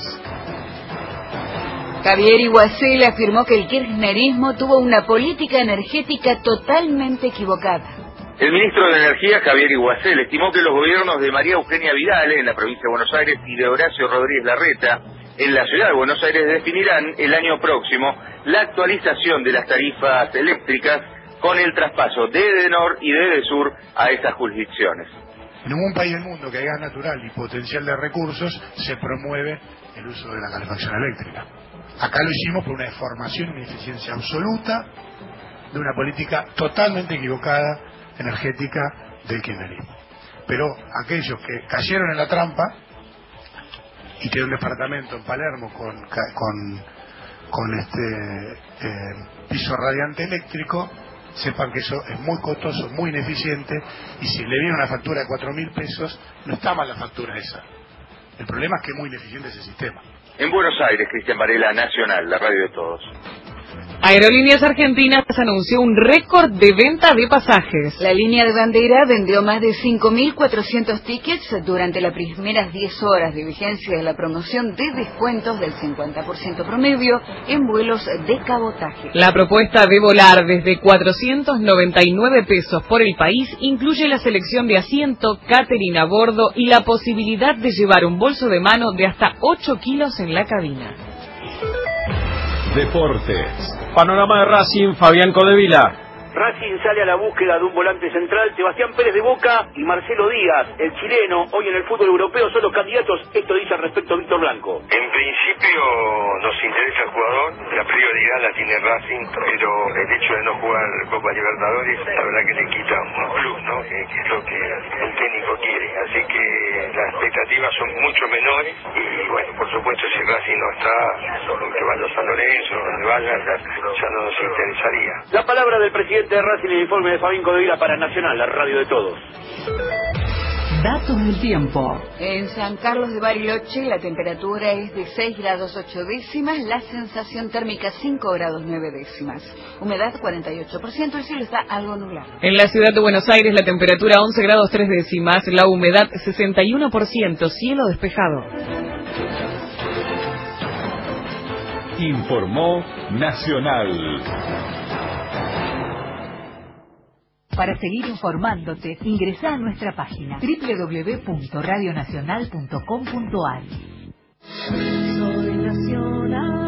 Javier Iguacel afirmó que el kirchnerismo tuvo una política energética totalmente equivocada. El ministro de Energía, Javier Iguacel, estimó que los gobiernos de María Eugenia Vidal en la provincia de Buenos Aires y de Horacio Rodríguez Larreta en la ciudad de Buenos Aires definirán el año próximo la actualización de las tarifas eléctricas con el traspaso de Edenor y de Edesur a esas jurisdicciones. En ningún país del mundo que hay gas natural y potencial de recursos se promueve el uso de la calefacción eléctrica. Acá lo hicimos por una deformación y una ineficiencia absoluta de una política totalmente equivocada energética del kirchnerismo. Pero aquellos que cayeron en la trampa y tienen un departamento en Palermo con piso radiante eléctrico, sepan que eso es muy costoso, muy ineficiente, y si le viene una factura de 4.000 pesos, no está mal la factura esa. El problema es que es muy ineficiente ese sistema. En Buenos Aires, Cristian Varela, Nacional, la radio de todos. Aerolíneas Argentinas anunció un récord de venta de pasajes. La línea de bandera vendió más de 5.400 tickets durante las primeras 10 horas de vigencia de la promoción de descuentos del 50% promedio en vuelos de cabotaje. La propuesta de volar desde 499 pesos por el país incluye la selección de asiento, catering a bordo y la posibilidad de llevar un bolso de mano de hasta 8 kilos en la cabina. Deportes. Panorama de Racing, Fabián Codevila. Racing sale a la búsqueda de un volante central, Sebastián Pérez de Boca y Marcelo Díaz, el chileno. Hoy en el fútbol europeo son los candidatos. Esto dice al respecto Víctor Blanco. En principio nos interesa el jugador, la prioridad la tiene Racing, pero el hecho de no jugar Copa Libertadores, la verdad que le quita un plus, ¿no? Que es lo que el técnico quiere. Así que las expectativas son mucho menores y bueno, por supuesto si Racing no está, que vaya a San Lorenzo, donde vaya, ya no nos interesaría. La palabra del presidente de Racing, el informe de Fabián Codevila para Nacional, la radio de todos. Datos del tiempo. En San Carlos de Bariloche la temperatura es de 6 grados 8 décimas, la sensación térmica 5 grados 9 décimas. Humedad 48%, el cielo está algo nublado. En la ciudad de Buenos Aires la temperatura 11 grados 3 décimas, la humedad 61%, cielo despejado. Informó Nacional. Para seguir informándote, ingresa a nuestra página www.radionacional.com.ar. Soy Nacional.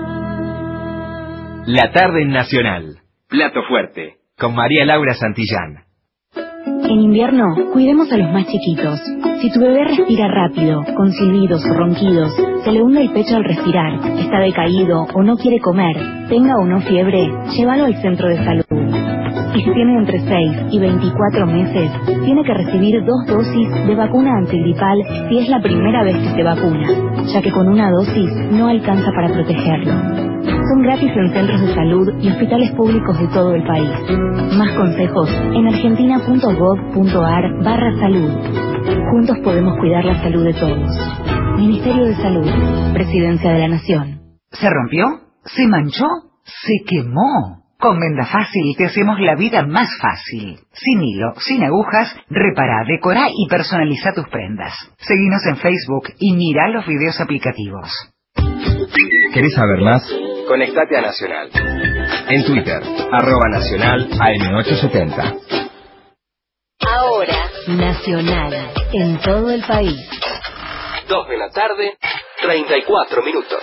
La tarde en Nacional. Plato fuerte. Con María Laura Santillán. En invierno, cuidemos a los más chiquitos. Si tu bebé respira rápido, con silbidos o ronquidos, se le hunde el pecho al respirar, está decaído o no quiere comer, tenga o no fiebre, llévalo al centro de salud. Y si tiene entre 6 y 24 meses, tiene que recibir 2 dosis de vacuna antigripal si es la primera vez que se vacuna, ya que con una dosis no alcanza para protegerlo. Son gratis en centros de salud y hospitales públicos de todo el país. Más consejos en argentina.gov.ar/salud. Juntos podemos cuidar la salud de todos. Ministerio de Salud, Presidencia de la Nación. ¿Se rompió? ¿Se manchó? ¿Se quemó? Con Venda Fácil te hacemos la vida más fácil. Sin hilo, sin agujas, repará, decorá y personaliza tus prendas. Seguinos en Facebook y mirá los videos aplicativos. ¿Querés saber más? Conectate a Nacional. En Twitter, @Nacional AM870. Ahora, Nacional, en todo el país. 2 de la tarde, 34 minutos.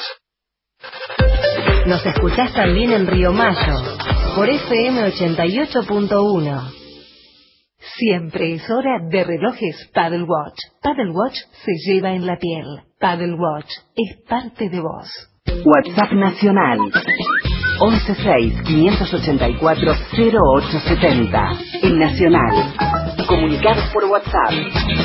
Nos escuchás también en Río Mayo, por FM 88.1. Siempre es hora de relojes Paddle Watch. Paddle Watch se lleva en la piel. Paddle Watch es parte de vos. WhatsApp Nacional 116-584-0870. El Nacional. Comunicados por WhatsApp.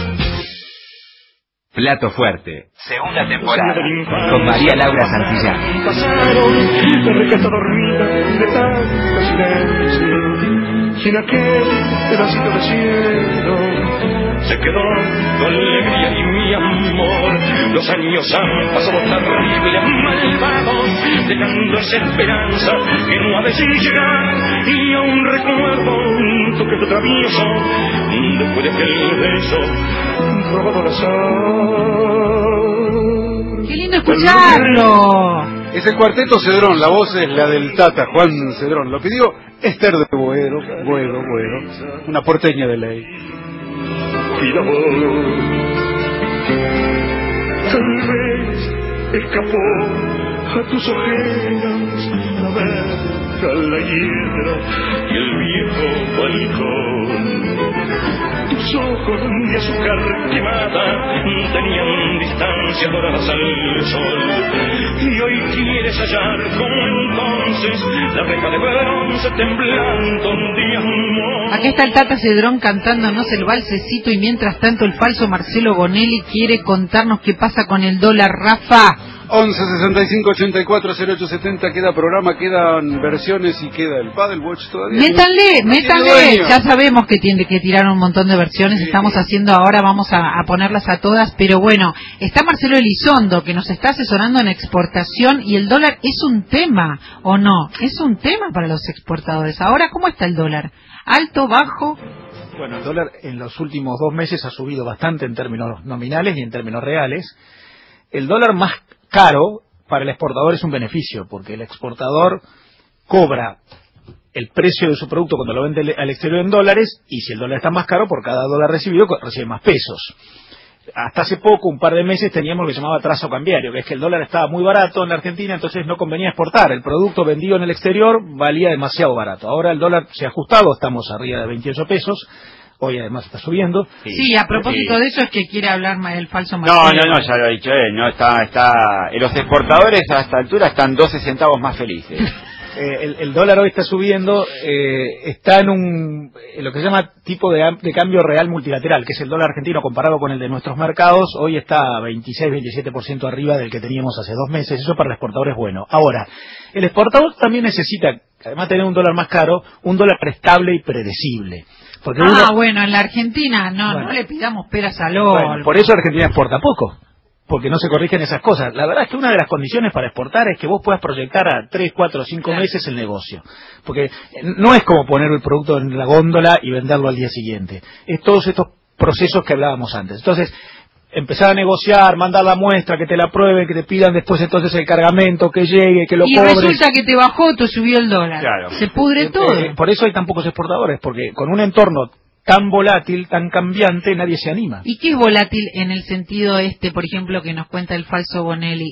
Plato Fuerte, segunda temporada, con María Laura Santillán. Pasaron, la rica está dormida de tanto silencio, y en aquel pedacito de cielo se quedó tu alegría y mi amor. Los años han pasado terribles, malvados, dejando esa esperanza que no ha de llegar, y aún recuerdo un toque de travieso después de aquel beso robado al azar. ¡Qué lindo escucharlo! Es el Cuarteto Cedrón, la voz es la del Tata, Juan Cedrón. Lo pidió Esther de Boedo, una porteña de ley. Y la voz tal vez escapó a tus ojeras, la verja, la hiedra y el viejo balcón. Tus ojos de azúcar quemada tenían distancias doradas al sol, y hoy quieres hallar como entonces la reja de bronce temblando un día amor. Aquí está el Tata Cedrón cantándonos el valsecito, y mientras tanto el falso Marcelo Bonelli quiere contarnos qué pasa con el dólar. Rafa. 11-65-84-0870, queda programa, quedan versiones y queda el Paddle Watch todavía. Métanle, ya sabemos que tiene que tirar un montón de versiones, estamos haciendo ahora, vamos a ponerlas a todas, pero bueno, está Marcelo Elizondo que nos está asesorando en exportación, y el dólar es un tema, ¿o no? Es un tema para los exportadores. Ahora, ¿cómo está el dólar? ¿Alto, bajo? Bueno, el dólar en los últimos 2 meses ha subido bastante en términos nominales y en términos reales. El dólar más caro para el exportador es un beneficio, porque el exportador cobra el precio de su producto cuando lo vende al exterior en dólares, y si el dólar está más caro, por cada dólar recibido recibe más pesos. Hasta hace poco, un par de meses, teníamos lo que se llamaba trazo cambiario, que es que el dólar estaba muy barato en la Argentina, entonces no convenía exportar. El producto vendido en el exterior valía demasiado barato. Ahora el dólar se ha ajustado, estamos arriba de 28 pesos. Hoy además está subiendo. Sí, a propósito de eso es que quiere hablar el falso Marcelo. No, ya lo ha dicho él, no está. Los exportadores a esta altura están 12 centavos más felices. El dólar hoy está subiendo, está en lo que se llama tipo de cambio real multilateral, que es el dólar argentino comparado con el de nuestros mercados. Hoy está 26-27% arriba del que teníamos hace 2 meses. Eso para el exportador es bueno. Ahora, el exportador también necesita, además de tener un dólar más caro, un dólar estable y predecible. Porque bueno, en la Argentina no le pidamos peras al olmo. Bueno, por eso Argentina exporta poco, porque no se corrigen esas cosas. La verdad es que una de las condiciones para exportar es que vos puedas proyectar a 3, 4, 5 meses el negocio. Porque no es como poner el producto en la góndola y venderlo al día siguiente. Es todos estos procesos que hablábamos antes. Entonces, empezar a negociar, mandar la muestra, que te la prueben, que te pidan después entonces el cargamento, que llegue, que lo cobres. Y resulta que te bajó, te subió el dólar. Claro. Se pudre todo. Por eso hay tan pocos exportadores, porque con un entorno tan volátil, tan cambiante, nadie se anima. ¿Y qué es volátil en el sentido por ejemplo, que nos cuenta el falso Bonelli?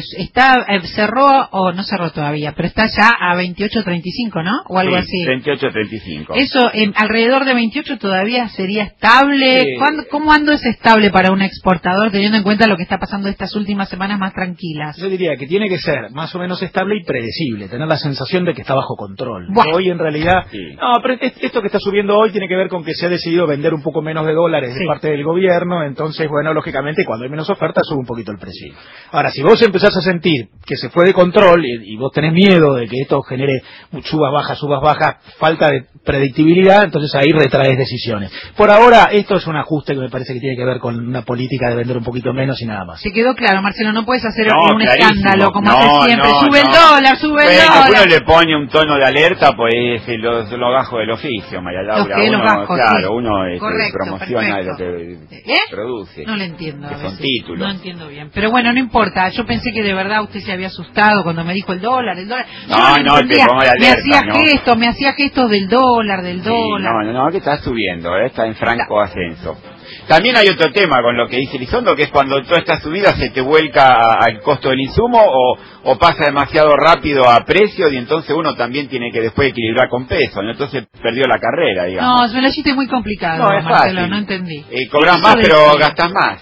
Cerró, o no cerró todavía, pero está ya a 28.35, ¿no? O algo así. 28.35. Eso, alrededor de 28 todavía sería estable. ¿Cómo ando es estable para un exportador, teniendo en cuenta lo que está pasando estas últimas semanas más tranquilas? Yo diría que tiene que ser más o menos estable y predecible, tener la sensación de que está bajo control. Hoy en realidad, no, pero esto que está subiendo hoy tiene que ver con que se ha decidido vender un poco menos de dólares de parte del gobierno, entonces, bueno, lógicamente cuando hay menos oferta sube un poquito el precio. Ahora, si vos empezás a sentir que se fue de control y vos tenés miedo de que esto genere subas, bajas, falta de predictibilidad, entonces ahí retraes decisiones. Por ahora, esto es un ajuste que me parece que tiene que ver con una política de vender un poquito menos y nada más. Se quedó claro, Marcelo, no puedes hacer un escándalo como hace siempre. Sube el dólar. Uno le pone un tono de alerta, pues los gajos del oficio, María Laura. Uno promociona lo que produce. No le entiendo a veces. Son títulos. No entiendo bien. Pero bueno, no importa. Yo pensé que de verdad usted se había asustado cuando me dijo el dólar. No, te pongo la alerta. Me hacía gestos del dólar. No, que está subiendo, está en franco ascenso. También hay otro tema con lo que dice Elizondo, que es cuando toda esta subida se te vuelca al costo del insumo o pasa demasiado rápido a precio y entonces uno también tiene que después equilibrar con peso, ¿no? Entonces perdió la carrera, digamos. No, me lo hiciste muy complicado, no, es Marcelo, fácil. No entendí. Cobras más pero gastas más.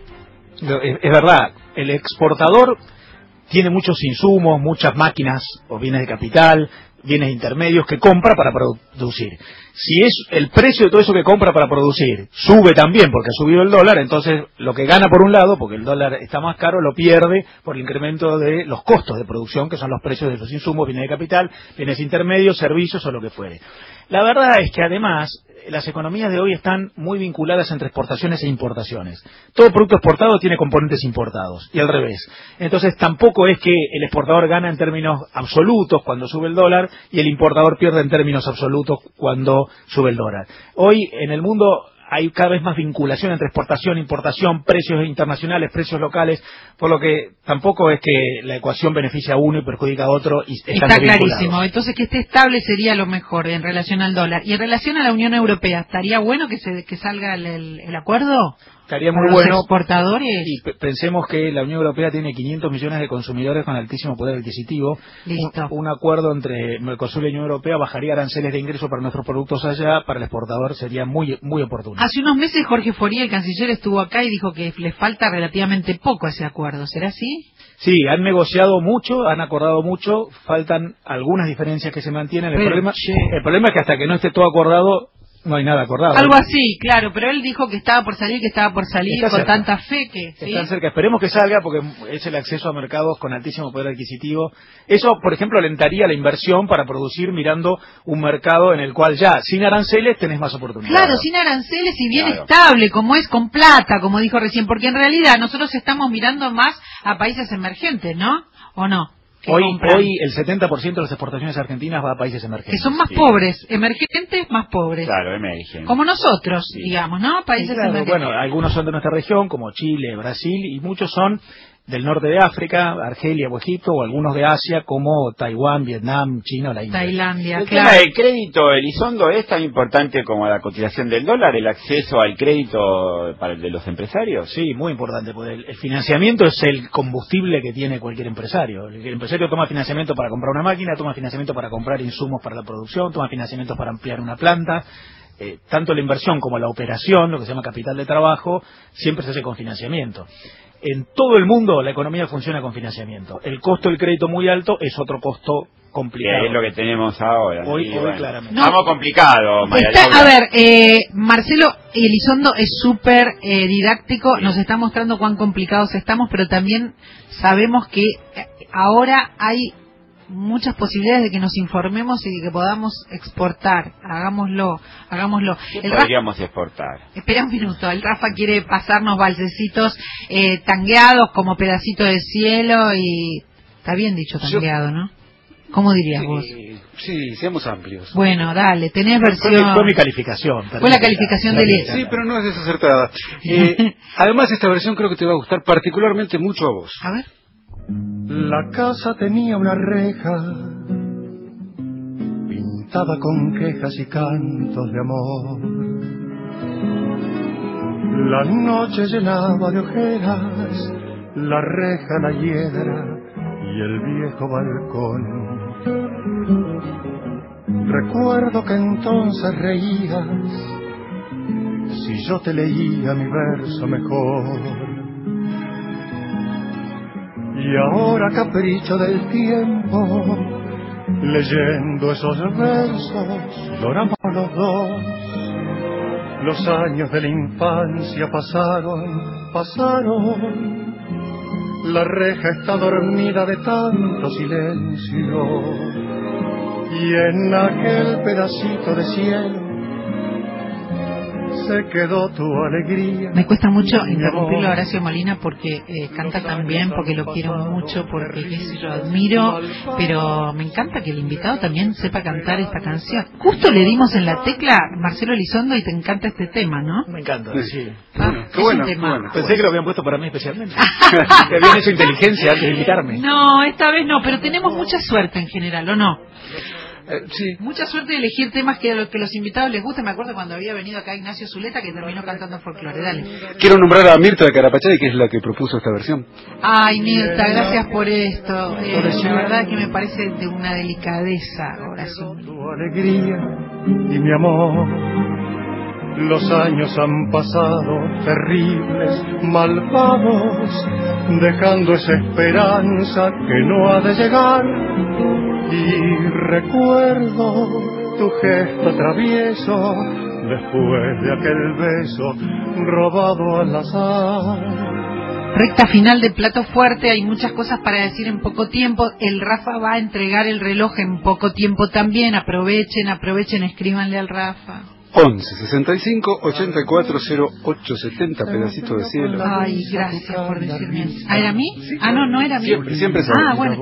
Es verdad, el exportador tiene muchos insumos, muchas máquinas o bienes de capital, bienes intermedios que compra para producir. Si es el precio de todo eso que compra para producir sube también porque ha subido el dólar, entonces lo que gana por un lado, porque el dólar está más caro, lo pierde por el incremento de los costos de producción, que son los precios de los insumos, bienes de capital, bienes intermedios, servicios o lo que fuere. La verdad es que además las economías de hoy están muy vinculadas entre exportaciones e importaciones. Todo producto exportado tiene componentes importados y al revés. Entonces tampoco es que el exportador gana en términos absolutos cuando sube el dólar y el importador pierde en términos absolutos cuando sube el dólar. Hoy en el mundo hay cada vez más vinculación entre exportación, importación, precios internacionales, precios locales, por lo que tampoco es que la ecuación beneficia a uno y perjudica a otro. Está clarísimo. Entonces que esté estable sería lo mejor en relación al dólar. Y en relación a la Unión Europea, ¿estaría bueno que salga el acuerdo? Estaría muy bueno. Los exportadores. Y pensemos que la Unión Europea tiene 500 millones de consumidores con altísimo poder adquisitivo. Listo. Un acuerdo entre Mercosur y la Unión Europea bajaría aranceles de ingreso para nuestros productos allá, para el exportador sería muy muy oportuno. Hace unos meses Jorge Foría, el canciller, estuvo acá y dijo que le falta relativamente poco a ese acuerdo. ¿Será así? Sí, han negociado mucho, han acordado mucho, faltan algunas diferencias que se mantienen. El problema es que hasta que no esté todo acordado no hay nada acordado. Algo así, claro, pero él dijo que estaba por salir está con cerca. Tanta fe que... ¿sí? Está cerca, esperemos que salga porque es el acceso a mercados con altísimo poder adquisitivo. Eso, por ejemplo, alentaría la inversión para producir mirando un mercado en el cual ya, sin aranceles, tenés más oportunidades. Claro, sin aranceles y bien estable, como es con plata, como dijo recién, porque en realidad nosotros estamos mirando más a países emergentes, ¿no? ¿O no? Hoy el 70% de las exportaciones argentinas va a países emergentes. Que son más pobres, emergentes más pobres. Claro, emergentes. Como nosotros, digamos, ¿no? Países emergentes. Bueno, algunos son de nuestra región, como Chile, Brasil, y muchos son del norte de África, Argelia o Egipto, o algunos de Asia, como Taiwán, Vietnam, China o la India. Tailandia, el tema del crédito, Elizondo, es tan importante como la cotización del dólar, el acceso al crédito para el de los empresarios. Sí, muy importante, porque el financiamiento es el combustible que tiene cualquier empresario. El empresario toma financiamiento para comprar una máquina, toma financiamiento para comprar insumos para la producción, toma financiamiento para ampliar una planta. Tanto la inversión como la operación, lo que se llama capital de trabajo, siempre se hace con financiamiento. En todo el mundo la economía funciona con financiamiento. El costo del crédito muy alto es otro costo complicado. Que es lo que tenemos ahora. Hoy claramente. Estamos complicados, María Laura. A ver, Marcelo Elizondo es súper didáctico, nos está mostrando cuán complicados estamos, pero también sabemos que ahora hay muchas posibilidades de que nos informemos y de que podamos exportar. Hagámoslo. ¿Qué podríamos exportar? Espera un minuto, el Rafa quiere pasarnos balsecitos tangueados como pedacito de cielo y... Está bien dicho tangueado, ¿no? ¿Cómo dirías vos? Sí, seamos amplios. Bueno, dale, tenés versión... Fue mi calificación. Fue la calificación de Elisa. Sí, pero no es desacertada. Además, esta versión creo que te va a gustar particularmente mucho a vos. A ver. La casa tenía una reja pintada con quejas y cantos de amor. La noche llenaba de ojeras la reja, la hiedra y el viejo balcón. Recuerdo que entonces reías si yo te leía mi verso mejor. Y ahora, capricho del tiempo, leyendo esos versos lloramos los dos. Los años de la infancia pasaron. La reja está dormida de tanto silencio, y en aquel pedacito de cielo se quedó tu alegría. Me cuesta mucho interrumpirlo a Horacio Molina porque canta tan bien, porque lo quiero mucho, porque qué sé yo, admiro, pero me encanta que el invitado también sepa cantar esta canción. Justo le dimos en la tecla Marcelo Elizondo y te encanta este tema, ¿no? Me encanta, sí. Qué bueno, tema. Pensé que lo habían puesto para mí especialmente. Que habían hecho inteligencia antes de invitarme. No, esta vez no, pero tenemos mucha suerte en general, ¿o no? Sí. Mucha suerte de elegir temas que los invitados les gusten. Me acuerdo cuando había venido acá Ignacio Zuleta, que terminó cantando folclore. Dale. Quiero nombrar a Mirta de Carapachay, que es la que propuso esta versión. Ay, Mirta, gracias por esto. La verdad que me parece de una delicadeza, Horacio. Tu alegría y mi amor, los años han pasado terribles, malvados, dejando esa esperanza que no ha de llegar. Y recuerdo tu gesto travieso después de aquel beso robado al azar. Recta final de Plato Fuerte, hay muchas cosas para decir en poco tiempo. El Rafa va a entregar el reloj en poco tiempo también. Aprovechen, escríbanle al Rafa. 11 65 84 08 70, pedacito de cielo. Ay, gracias por decirme. ¿Ah, era a mí? Ah, no era a mí. Siempre Ah, bueno,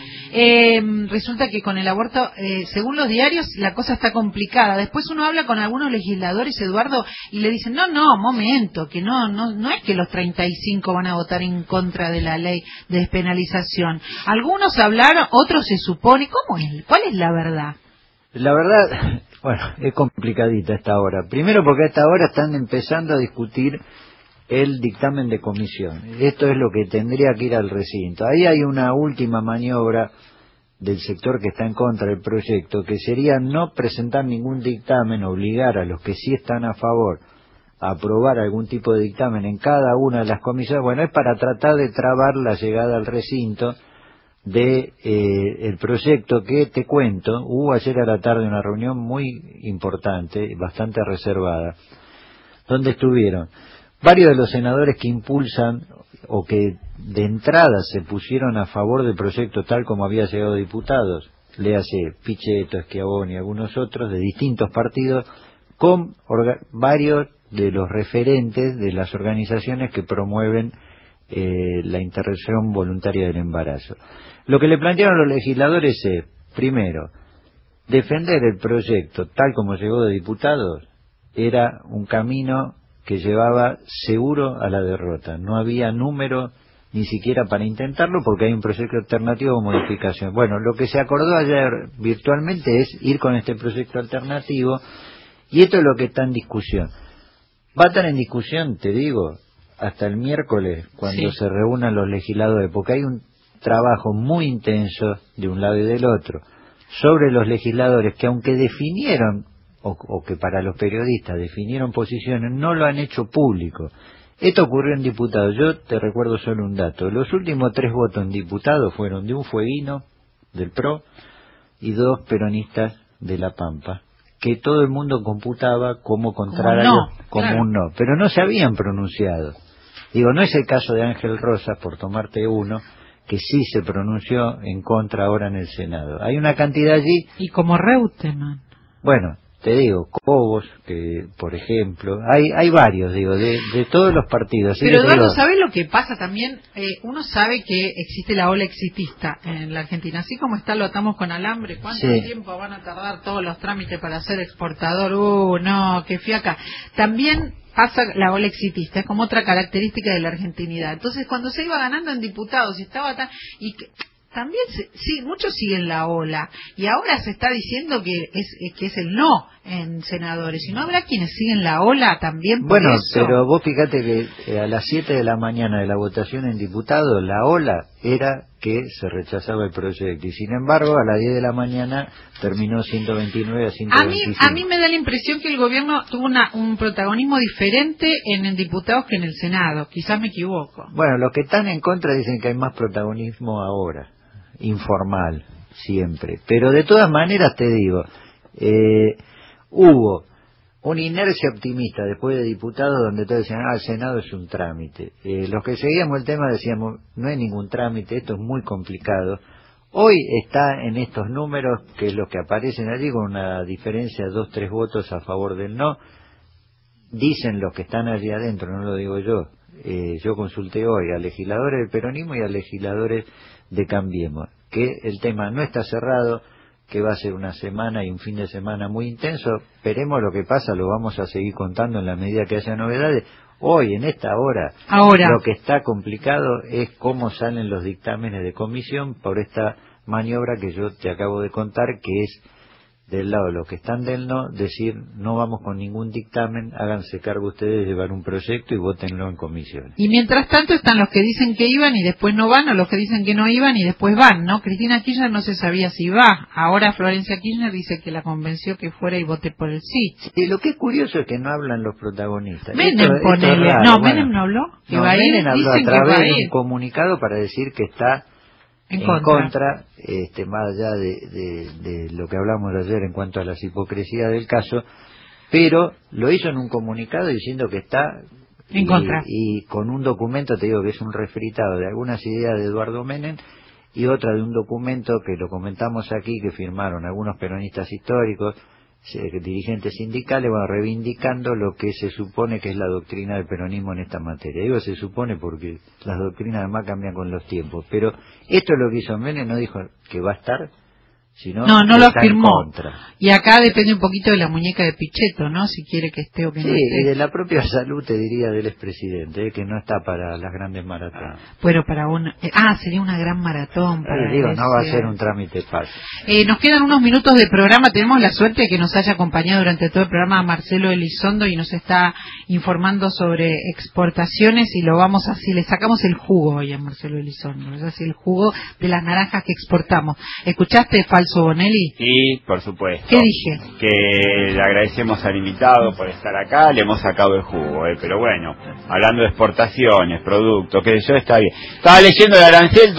resulta que con el aborto, según los diarios, la cosa está complicada. Después uno habla con algunos legisladores, Eduardo, y le dicen, no, momento, que no es que los 35 van a votar en contra de la ley de despenalización. Algunos hablaron, otros se supone. ¿Cómo es? ¿Cuál es la verdad? La verdad, bueno, es complicadita esta hora. Primero porque a esta hora están empezando a discutir el dictamen de comisión. Esto es lo que tendría que ir al recinto. Ahí hay una última maniobra del sector que está en contra del proyecto, que sería no presentar ningún dictamen, obligar a los que sí están a favor a aprobar algún tipo de dictamen en cada una de las comisiones. Bueno, es para tratar de trabar la llegada al recinto de el proyecto que te cuento. Hubo ayer a la tarde una reunión muy importante, bastante reservada, donde estuvieron varios de los senadores que impulsan o que de entrada se pusieron a favor del proyecto tal como había llegado a diputados, léase Pichetto, Schiavoni y algunos otros de distintos partidos, con varios de los referentes de las organizaciones que promueven la interrupción voluntaria del embarazo. Lo que le plantearon los legisladores es, primero, defender el proyecto tal como llegó de diputados era un camino que llevaba seguro a la derrota. No había número ni siquiera para intentarlo porque hay un proyecto alternativo de modificación. Bueno, lo que se acordó ayer virtualmente es ir con este proyecto alternativo, y esto es lo que está en discusión. Va a estar en discusión, te digo, hasta el miércoles, cuando se reúnan los legisladores, porque hay un trabajo muy intenso de un lado y del otro sobre los legisladores que, aunque definieron o que para los periodistas definieron posiciones, no lo han hecho público. Esto ocurrió en diputados. Yo te recuerdo solo un dato: los últimos 3 votos en diputados fueron de un fueguino del PRO y 2 peronistas de La Pampa, que todo el mundo computaba como contrario, como un no, pero no se habían pronunciado. Digo, no es el caso de Ángel Rosas, por tomarte uno, que sí se pronunció en contra ahora en el Senado. Hay una cantidad allí. Y como Reutemann. Bueno, te digo, Cobos, que por ejemplo, hay varios, digo, de todos los partidos. Pero Eduardo, ¿sabes lo que pasa también? Uno sabe que existe la ola exitista en la Argentina, así como está lo atamos con alambre. ¿Cuánto tiempo van a tardar todos los trámites para ser exportador? No, qué fiaca. También pasa la ola exitista, es como otra característica de la argentinidad. Entonces, cuando se iba ganando en diputados y estaba tan... también sí, muchos siguen la ola, y ahora se está diciendo que es el no en senadores, y no habrá quienes siguen la ola también por bueno, eso. Pero vos fíjate que a las 7 de la mañana de la votación en diputados, la ola era que se rechazaba el proyecto, y sin embargo a las 10 de la mañana terminó 129 a 125. A mí me da la impresión que el gobierno tuvo un protagonismo diferente en diputados que en el Senado, quizás me equivoco. Bueno, los que están en contra dicen que hay más protagonismo ahora, informal, siempre. Pero de todas maneras te digo, hubo una inercia optimista después de diputados donde todos decían, el Senado es un trámite. Los que seguíamos el tema decíamos, no hay ningún trámite, esto es muy complicado. Hoy está en estos números, que es lo que aparecen allí, con una diferencia de 2-3 votos a favor del no. Dicen los que están allí adentro, no lo digo yo. Yo consulté hoy a legisladores del peronismo y a legisladores de Cambiemos, que el tema no está cerrado, que va a ser una semana y un fin de semana muy intenso. Veremos lo que pasa, lo vamos a seguir contando en la medida que haya novedades. Hoy, en esta hora, lo que está complicado es cómo salen los dictámenes de comisión por esta maniobra que yo te acabo de contar, que es del lado de los que están del no, decir no vamos con ningún dictamen, háganse cargo ustedes de llevar un proyecto y vótenlo en comisión. Y mientras tanto están los que dicen que iban y después no van, o los que dicen que no iban y después van, ¿no? Cristina Kirchner no se sabía si va, ahora Florencia Kirchner dice que la convenció que fuera y vote por el sí. Y lo que es curioso es que no hablan los protagonistas. Menem, ponele. No, Menem no habló. Que va a ir, Menem habló a través de un comunicado para decir que está en contra, más allá de lo que hablamos ayer en cuanto a las hipocresías del caso, pero lo hizo en un comunicado diciendo que está en contra, y con un documento, te digo que es un refritado de algunas ideas de Eduardo Menem y otra de un documento que lo comentamos aquí, que firmaron algunos peronistas históricos, dirigentes sindicales, reivindicando lo que se supone que es la doctrina del peronismo en esta materia. Digo se supone porque las doctrinas además cambian con los tiempos, pero esto es lo que hizo Menem, no dijo que va a estar, sino no que lo está afirmó. En contra. Y acá depende un poquito de la muñeca de Pichetto, ¿no? Si quiere que esté o que no esté. Y de la propia salud, te diría, del expresidente, que no está para las grandes maratones. Bueno, para sería una gran maratón. No va a ser un trámite fácil. Nos quedan unos minutos de programa. Tenemos la suerte de que nos haya acompañado durante todo el programa Marcelo Elizondo y nos está informando sobre exportaciones, y lo vamos así, le sacamos el jugo hoy a Marcelo Elizondo, es así, el jugo de las naranjas que exportamos. ¿Escuchaste, Falso Bonelli? Sí, por supuesto. ¿Qué dije? Que le agradecemos al invitado por estar acá, le hemos sacado el jugo, pero bueno, hablando de exportaciones, productos, que eso está bien. Estaba leyendo el arancel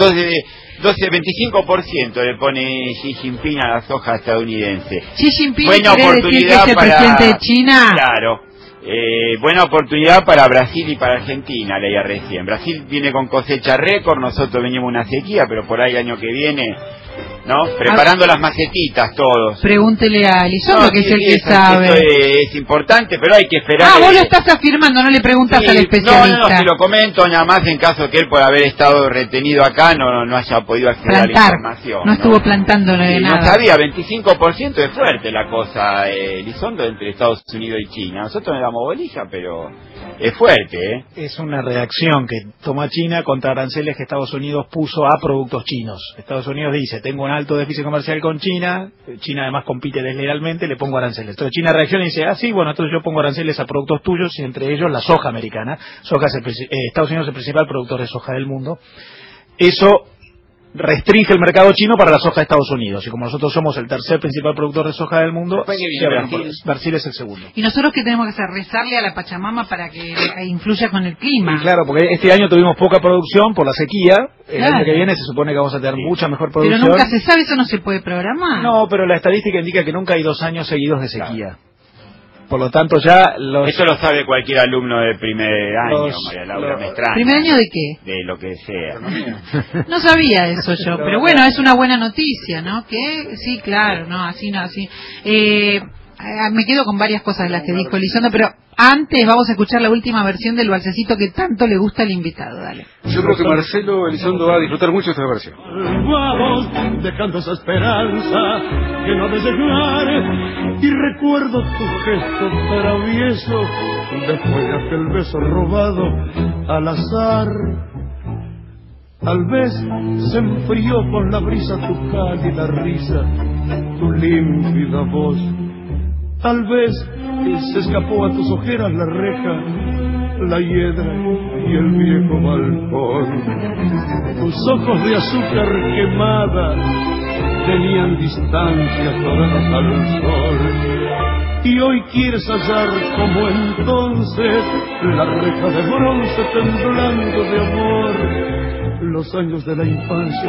25% le pone Xi Jinping a la soja estadounidense. Xi Jinping buena oportunidad decir que para el presidente de China. Claro. Buena oportunidad para Brasil y para Argentina, leía recién. Brasil viene con cosecha récord, nosotros venimos una sequía, pero por ahí el año que viene, ¿no? Preparando las macetitas todos. Pregúntele a Elizondo, que es el que sabe. Esto es importante, pero hay que esperar. Vos lo estás afirmando, no le preguntas al especialista. No, si lo comento, nada más en caso que él, por haber estado retenido acá, no haya podido acceder a la información. No estuvo plantando nada. No sabía, 25% es fuerte la cosa, Elizondo, entre Estados Unidos y China. Nosotros le damos bolilla, pero es fuerte, Es una reacción que toma China contra aranceles que Estados Unidos puso a productos chinos. Estados Unidos dice, tengo un alto déficit comercial con China, China además compite deslealmente, le pongo aranceles. Entonces China reacciona y dice, sí, bueno, entonces yo pongo aranceles a productos tuyos, y entre ellos la soja americana. Estados Unidos es el principal productor de soja del mundo. Eso restringe el mercado chino para la soja de Estados Unidos, y como nosotros somos el tercer principal productor de soja del mundo, Brasil es el segundo. ¿Y nosotros qué tenemos que hacer? ¿Rezarle a la Pachamama para que influya con el clima? Y claro, porque este año tuvimos poca producción por la sequía. El año que viene se supone que vamos a tener mucha mejor producción. Pero nunca se sabe, eso no se puede programar. No, pero la estadística indica que nunca hay 2 años seguidos de sequía. Por lo tanto, ya Eso lo sabe cualquier alumno de primer año, María Laura, me extraña. ¿Primer año de qué? De lo que sea. No sabía eso yo, pero bueno, es una buena noticia, ¿no? Que sí, claro, no, así no, así. Me quedo con varias cosas de las que dijo Elizondo, pero antes vamos a escuchar la última versión del balsecito que tanto le gusta al invitado. Dale. Yo creo que Marcelo Elizondo va a disfrutar mucho esta versión. Vamos dejando esa esperanza que no ha de llegar, y recuerdo tu gesto travieso después de aquel beso robado al azar. Tal vez se enfrió con la brisa tu cálida risa, tu límpida voz. Tal vez se escapó a tus ojeras la reja, la hiedra y el viejo balcón. Tus ojos de azúcar quemada tenían distancia todas al sol. Y hoy quieres hallar como entonces la reja de bronce temblando de amor. Los años de la infancia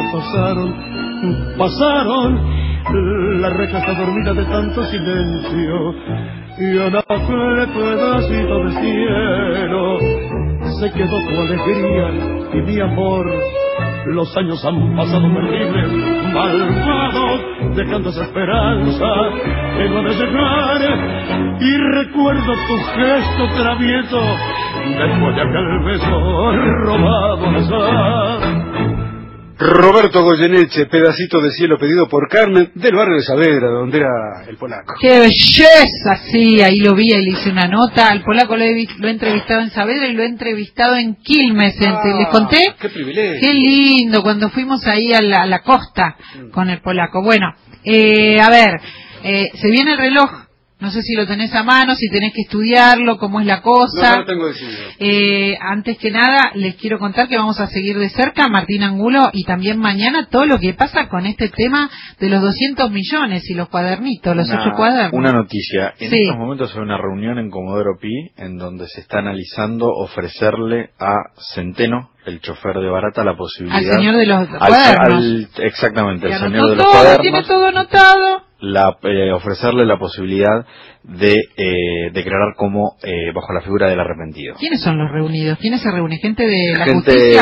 pasaron, la reja está dormida de tanto silencio, y a aquel pedacito de cielo se quedó tu alegría y mi amor. Los años han pasado terribles, malvados, dejando esa esperanza que no ha de llegar, y recuerdo tu gesto travieso después de aquel beso robado al azar. Roberto Goyeneche, Pedacito de cielo, pedido por Carmen, del barrio de Saavedra, donde era el polaco. ¡Qué belleza! Sí, ahí lo vi, ahí le hice una nota. Al polaco lo he entrevistado en Saavedra y lo he entrevistado en Quilmes. ¿Les conté? ¡Qué privilegio! ¡Qué lindo! Cuando fuimos ahí a la costa con el polaco. Bueno, a ver, se viene el reloj. No sé si lo tenés a mano, si tenés que estudiarlo, cómo es la cosa. No lo tengo decidido. Antes que nada, les quiero contar que vamos a seguir de cerca a Martín Angulo y también mañana todo lo que pasa con este tema de los 200 millones y los cuadernitos, los 8 cuadernos. Una noticia. En estos momentos hay una reunión en Comodoro Pi en donde se está analizando ofrecerle a Centeno, el chofer de Barata, la posibilidad... Al señor de los cuadernos. Exactamente, el señor de los cuadernos. Tiene todo anotado. Ofrecerle la posibilidad de declarar como bajo la figura del arrepentido. ¿Quiénes son los reunidos? ¿Quiénes se reúne? ¿Gente de la justicia?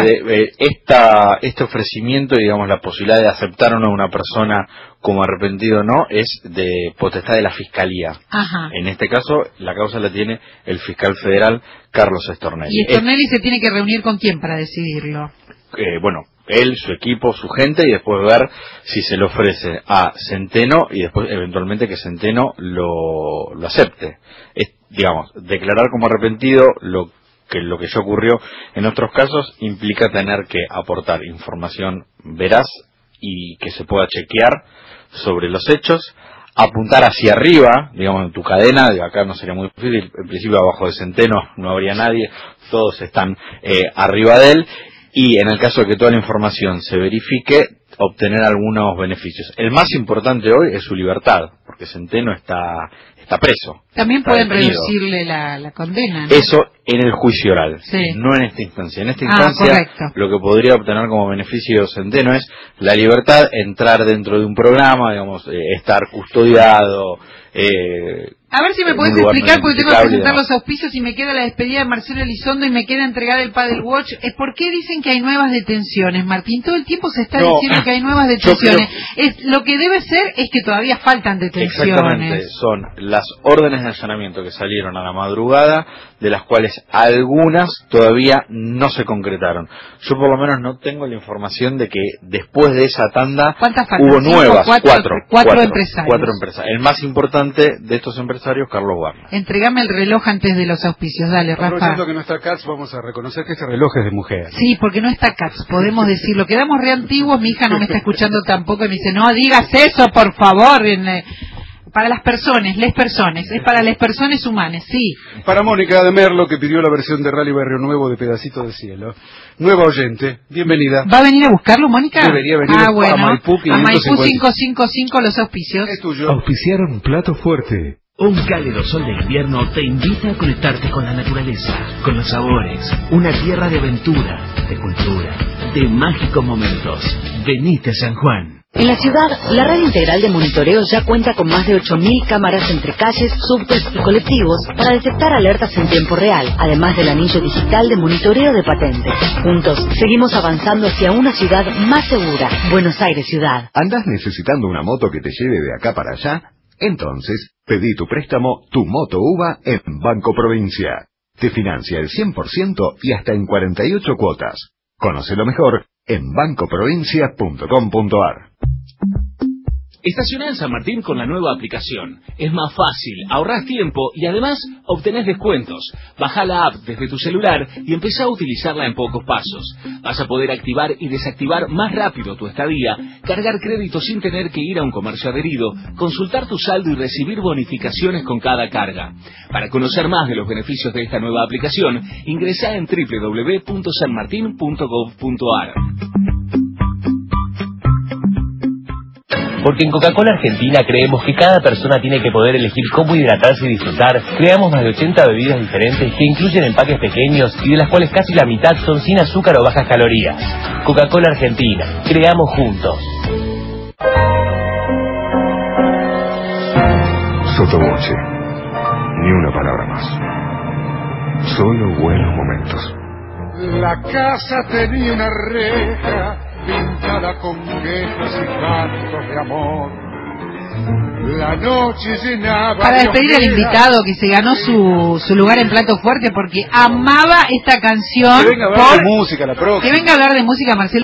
Este ofrecimiento, digamos, la posibilidad de aceptar o no a una persona como arrepentido o no, es de potestad de la Fiscalía. Ajá. En este caso, la causa la tiene el fiscal federal Carlos Stornelli. ¿Y Stornelli se tiene que reunir con quién para decidirlo? Bueno, él, su equipo, su gente, y después ver si se le ofrece a Centeno y después eventualmente que Centeno lo acepte. Es, digamos, declarar como arrepentido lo que ya ocurrió en otros casos implica tener que aportar información veraz y que se pueda chequear sobre los hechos, apuntar hacia arriba, digamos, en tu cadena, de acá no sería muy difícil, en principio abajo de Centeno no habría nadie, todos están arriba de él, y en el caso de que toda la información se verifique, obtener algunos beneficios. El más importante hoy es su libertad, porque Centeno está preso. También pueden reducirle la condena, ¿no? Eso en el juicio oral, no en esta instancia. En esta instancia, lo que podría obtener como beneficio Centeno es la libertad, entrar dentro de un programa, digamos, estar custodiado. A ver si me podés explicar, porque tengo que presentar los auspicios y me queda la despedida de Marcelo Elizondo y me queda entregar el Paddle Watch. ¿Por qué dicen que hay nuevas detenciones, Martín? Todo el tiempo se está diciendo que hay nuevas detenciones. Lo que debe ser es que todavía faltan detenciones. Exactamente, son las órdenes de allanamiento que salieron a la madrugada, de las cuales algunas todavía no se concretaron. Yo por lo menos no tengo la información de que después de esa tanda hubo nuevas, cuatro empresarios. El más importante de estos empresarios, Carlos Warner. Entregame el reloj antes de los auspicios, dale, Rafa. Aprovechando que no está Katz, vamos a reconocer que este reloj es de mujer. Sí, porque no está Katz, podemos decirlo. Quedamos re antiguos, mi hija no me está escuchando tampoco y me dice, no digas eso, por favor. Para las personas, es para las personas humanas, sí. Para Mónica de Merlo, que pidió la versión de Rally Barrio Nuevo de Pedacito de Cielo. Nueva oyente, bienvenida. ¿Va a venir a buscarlo, Mónica? Debería venir a Maipú 555. A Maipú 555 los auspicios. Es tuyo. Auspiciaron Plato Fuerte. Un cálido sol de invierno te invita a conectarte con la naturaleza, con los sabores, una tierra de aventura, de cultura, de mágicos momentos. Venite a San Juan. En la ciudad, la red integral de monitoreo ya cuenta con más de 8.000 cámaras entre calles, subtes y colectivos para detectar alertas en tiempo real, además del anillo digital de monitoreo de patentes. Juntos, seguimos avanzando hacia una ciudad más segura. Buenos Aires Ciudad. ¿Andás necesitando una moto que te lleve de acá para allá? Entonces, pedí tu préstamo, tu moto UVA, en Banco Provincia. Te financia el 100% y hasta en 48 cuotas. Conócelo mejor en bancoprovincia.com.ar. Estacioná en San Martín con la nueva aplicación. Es más fácil, ahorrás tiempo y además obtenés descuentos. Bajá la app desde tu celular y empezá a utilizarla en pocos pasos. Vas a poder activar y desactivar más rápido tu estadía, cargar créditos sin tener que ir a un comercio adherido, consultar tu saldo y recibir bonificaciones con cada carga. Para conocer más de los beneficios de esta nueva aplicación, ingresá en www.sanmartin.gov.ar. Porque en Coca-Cola Argentina creemos que cada persona tiene que poder elegir cómo hidratarse y disfrutar. Creamos más de 80 bebidas diferentes que incluyen empaques pequeños y de las cuales casi la mitad son sin azúcar o bajas calorías. Coca-Cola Argentina, creamos juntos. Sotoboche. Ni una palabra más. Solo buenos momentos. La casa tenía una reja pintada con quejas y cantos de amor. La noche llenaba. Para despedir al invitado que se ganó su lugar en Plato Fuerte porque amaba esta canción. Que venga a hablar de música la próxima. Que venga a hablar de música, Marcelo.